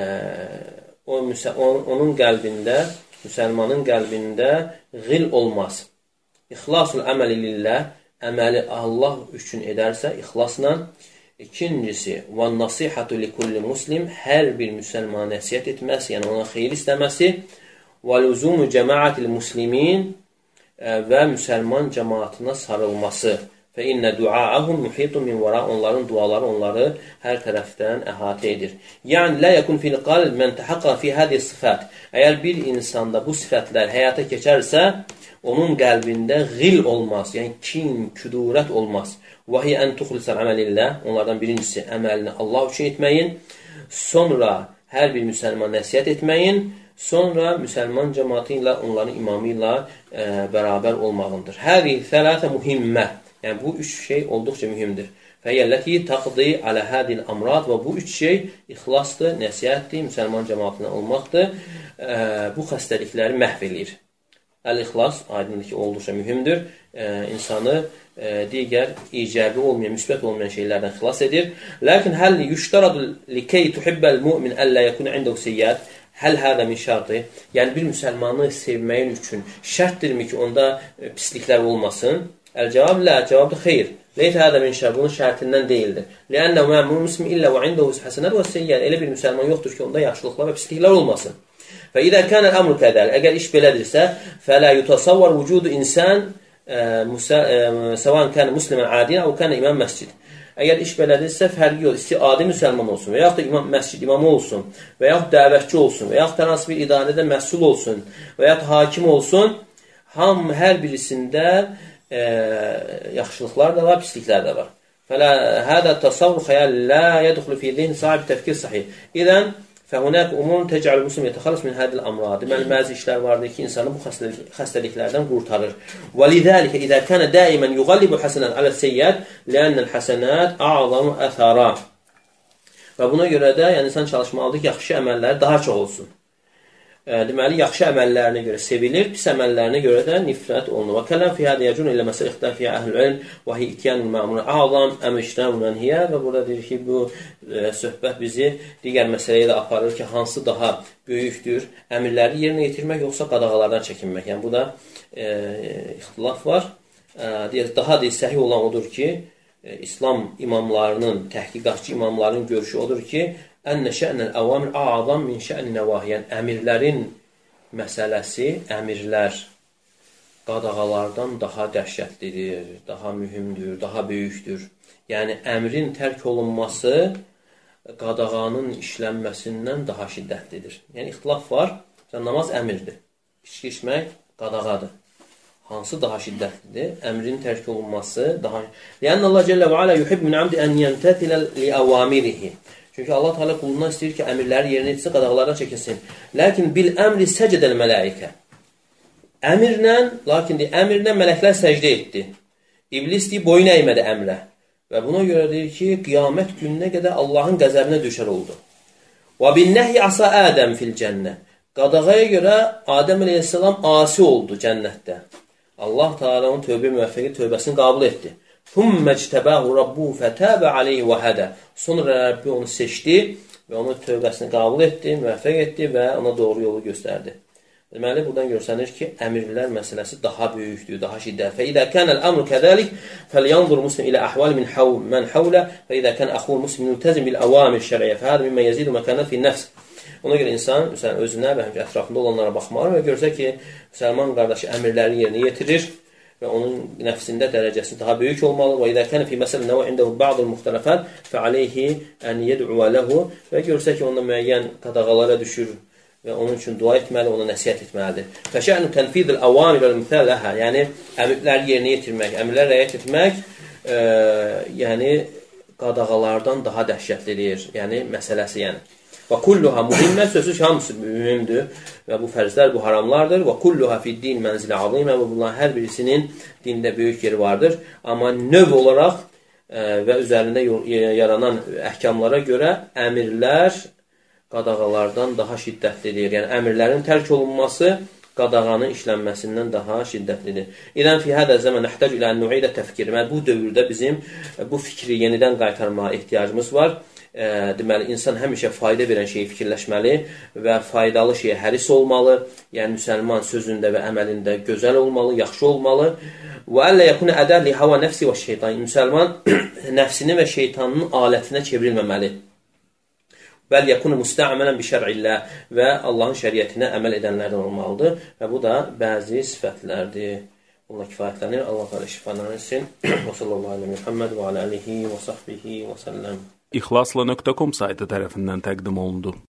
o, onun qəlbində, müsəlmanın qəlbində ğil olmaz. İxlasul əməli lillah, əməli Allah üçün edərsə, ixlasla. İkincisi, və nasihatu li kulli muslim, hər bir müsəlmana nəsiyyət etməsi, yəni ona xeyir istəməsi, və lüzumu cəmaətil muslimin və müsəlman cəmaatına sarılması. Fə innə duaahum muhitun min vəra, onların duaları onları hər tərəfdən əhatə edir. Yəni, lə yəkun fil qalb mən təhəqqa fi hədi sifət. Əgər bir insanda bu sifətlər həyata keçərsə, onun qəlbində ğil olmaz, yəni kin, küdurət olmaz. Və hiyə ən tuxlisəl əməlillah, onlardan birincisi əməlini Allah üçün etməyin, sonra hər bir müsəlman nəsiyyət etməyin, sonra müsəlman cəmatı ilə, onların imamı ilə e, bərabər olmağındır. Həri thələtə mühimmə, yəni bu üç şey olduqca mühümdür. Fəyyəlləti taqdi alə hədil amrad və bu üç şey ixlasdır, nəsiyyətdir, müsəlman cəmatına olmaqdır. E, bu xəstəlikləri məhv edir. Əl-ixlas, aydındır ki, olduqca mühümdür. E, insanı e, digər icəbi olmayan, müsbət olmayan şeylərdən xilas edir. Lakin həl yüştəradu likey tuhibbəl mu'min əllə yəkun indəhu seyyət. Həl hədə min şərti. Yəni, bir müsəlmanı sevməyin üçün şərtdirmi ki, onda e, pisliklər olmasın? Əl-cavab, lə, cavabdır, xeyr. Leyt hədə min şərt, bunun şərtindən deyildir. Ləənnə məmur müslim illə və indəhu həsənət və seyyət. Elə bir müsəlman yoxdur ki, onda yaxşılıqlar və pisliklər olmasın. Və idə kənəl əmr kədəl, əgər iş belədirsə, fələ yutasavvar vücudu insan səvan kənə muslimən adiyən, əv kənə imam məscid. Əgər iş belədirsə, fərqi yox. İsti adi müsəlman olsun və yaxud da imam, məscid imamı olsun və yaxud dəvətçi olsun və yaxud da hansı bir idarədə məsul olsun və yaxud hakim olsun, ham hər birisində e, yaxşılıqlar da var, pisliklər də var. Fələ hədə təsavvur xəyal la yədxulu fi zihn sahib təfkir sahih. İdən fəhunək umum təcəl muslim yətəxalas min hədil amrad. Deməli, bəzi işlər vardır ki, insanı bu xəstəlik, xəstəliklərdən qurtarır. Və lidəlikə idə kənə daimən yuğallibu həsənən alə seyyət lənnəl həsənət a'zamu əthara. Və buna görə də yəni, insan çalışmalıdır ki, yaxşı əməlləri daha çox olsun. Deməli, yaxşı əməllərinə görə sevilir, pis əməllərinə görə də nifrət olunur. Və kələm fi hədə yəcun ilə məsələ ixtilaf fiyə əhl-ül ilm və hi ityanul məmurun a'zam əm işrəmun ənhiyə. Və burada deyir ki, bu e, söhbət bizi digər məsələyə də aparır ki, hansı daha böyükdür? Əmirləri yerinə yetirmək yoxsa qadağalardan çəkinmək? Yəni, bu da e, ixtilaf var. E, daha deyil, səhih olan odur ki, e, İslam imamlarının, təhqiqatçı imamların görüşü odur ki, Ənə şə'nəl əvamir a'zam min şə'ni nəvahi. Yəni, əmirlərin məsələsi, əmirlər qadağalardan daha dəhşətlidir, daha mühümdür, daha böyükdür. Yəni, əmrin tərk olunması qadağanın işlənməsindən daha şiddətlidir. Yəni, ixtilaf var. Namaz əmirdir. İçki içmək qadağadır. Hansı daha şiddətlidir? Əmrin tərk olunması daha... Ləyən Allah Cəllə və Alə yuhib min amdi ən yəntətilə li əvamirihi. Çünki Allah Teala qulundan istəyir ki, əmirləri yerinə etsin, qadağalardan çəkinsin. Lakin bil əmri səcədəl mələikə. Əmirlə, lakin deyir, əmirlə mələklər səcdə etdi. İblis deyir, boyun əymədi əmrə. Və buna görə deyir ki, qiyamət gününə qədər Allahın qəzəbinə düşər oldu. Və bin nəhi asa Ədəm fil cənnə. Qadağaya görə Adəm əleyhissalam asi oldu cənnətdə. Allah Teala onun tövbə müvəffəqi tövbəsini qəbul etdi. Thumma ictabahu rabbuhu fataba alayhi wa hada. Sonra Rəbbi onu seçdi və onun tövbəsini qəbul etdi, müvəffəq etdi və ona doğru yolu göstərdi. Deməli, buradan görsənir ki, əmirlər məsələsi daha böyükdür, daha şiddətli. Fə idə kənəl əmru kədəlik fəlyanzur muslim ilə əhval min hav, mən havlə və idə kən əxul muslim mültəzim bil əvamir şəriyyə fəhədə mimmə yezidu məkənət fi nəfs. Ona görə insan məsələn, özünə və həmçə ətrafında olanlara baxmalı və görsə ki, müsəlman qardaşı əmirləri yerinə yetirir və onun nəfsində dərəcəsi daha böyük olmalı. Və idə kənə fi məsələ nəvə indəhu ba'dul muxtələfət fəaleyhi ən yed'uə ləhu və görsə ki, onda müəyyən qadağalara düşür və onun üçün dua etməli, ona nəsihət etməlidir. Fəşə'nu tənfidil əvamir vəl-müthəl ləhə. Yəni, əmirləri yerinə yetirmək, əmirləri rəyət etmək, e, yəni, qadağalardan daha dəhşətlidir. Yəni, məsələsi, yəni. Və kulluha mühimmə, sözsüz hamısı mühümdür və bu fərzlər, bu haramlardır. Və kulluha fid-din mənzilə azimə və bunların hər birisinin dində böyük yeri vardır. Amma növ olaraq e, və üzərində yaranan əhkamlara görə əmirlər qadağalardan daha şiddətlidir. Yəni, əmirlərin tərk olunması qadağanın işlənməsindən daha şiddətlidir. İdən fi hədə zəmən nəhtəc ilə nu'idə təfkir. Bu dövrdə bizim bu fikri yenidən qaytarmağa ehtiyacımız var. E, deməli, insan həmişə fayda verən şeyi fikirləşməli və faydalı şeyə həris olmalı. Yəni, müsəlman sözündə və əməlində gözəl olmalı, yaxşı olmalı. Və əllə yəkunu ədər li hava nəfsi və şeytan. Müsəlman nəfsini və şeytanının alətinə çevrilməməli. Bəl yəkunu müstəamələn bi şər'illah və Allahın şəriətinə əməl edənlərdən olmalıdır. Və bu da bəzi sifətlərdir. Bununla kifayətlənir. Allah Teala şifanı versin. Və sallallahu aleyhi və Muhammed və alə alihi və sahbihi və səlləm.
İxlasla nöqtə com saytı tərəfindən təqdim olundu.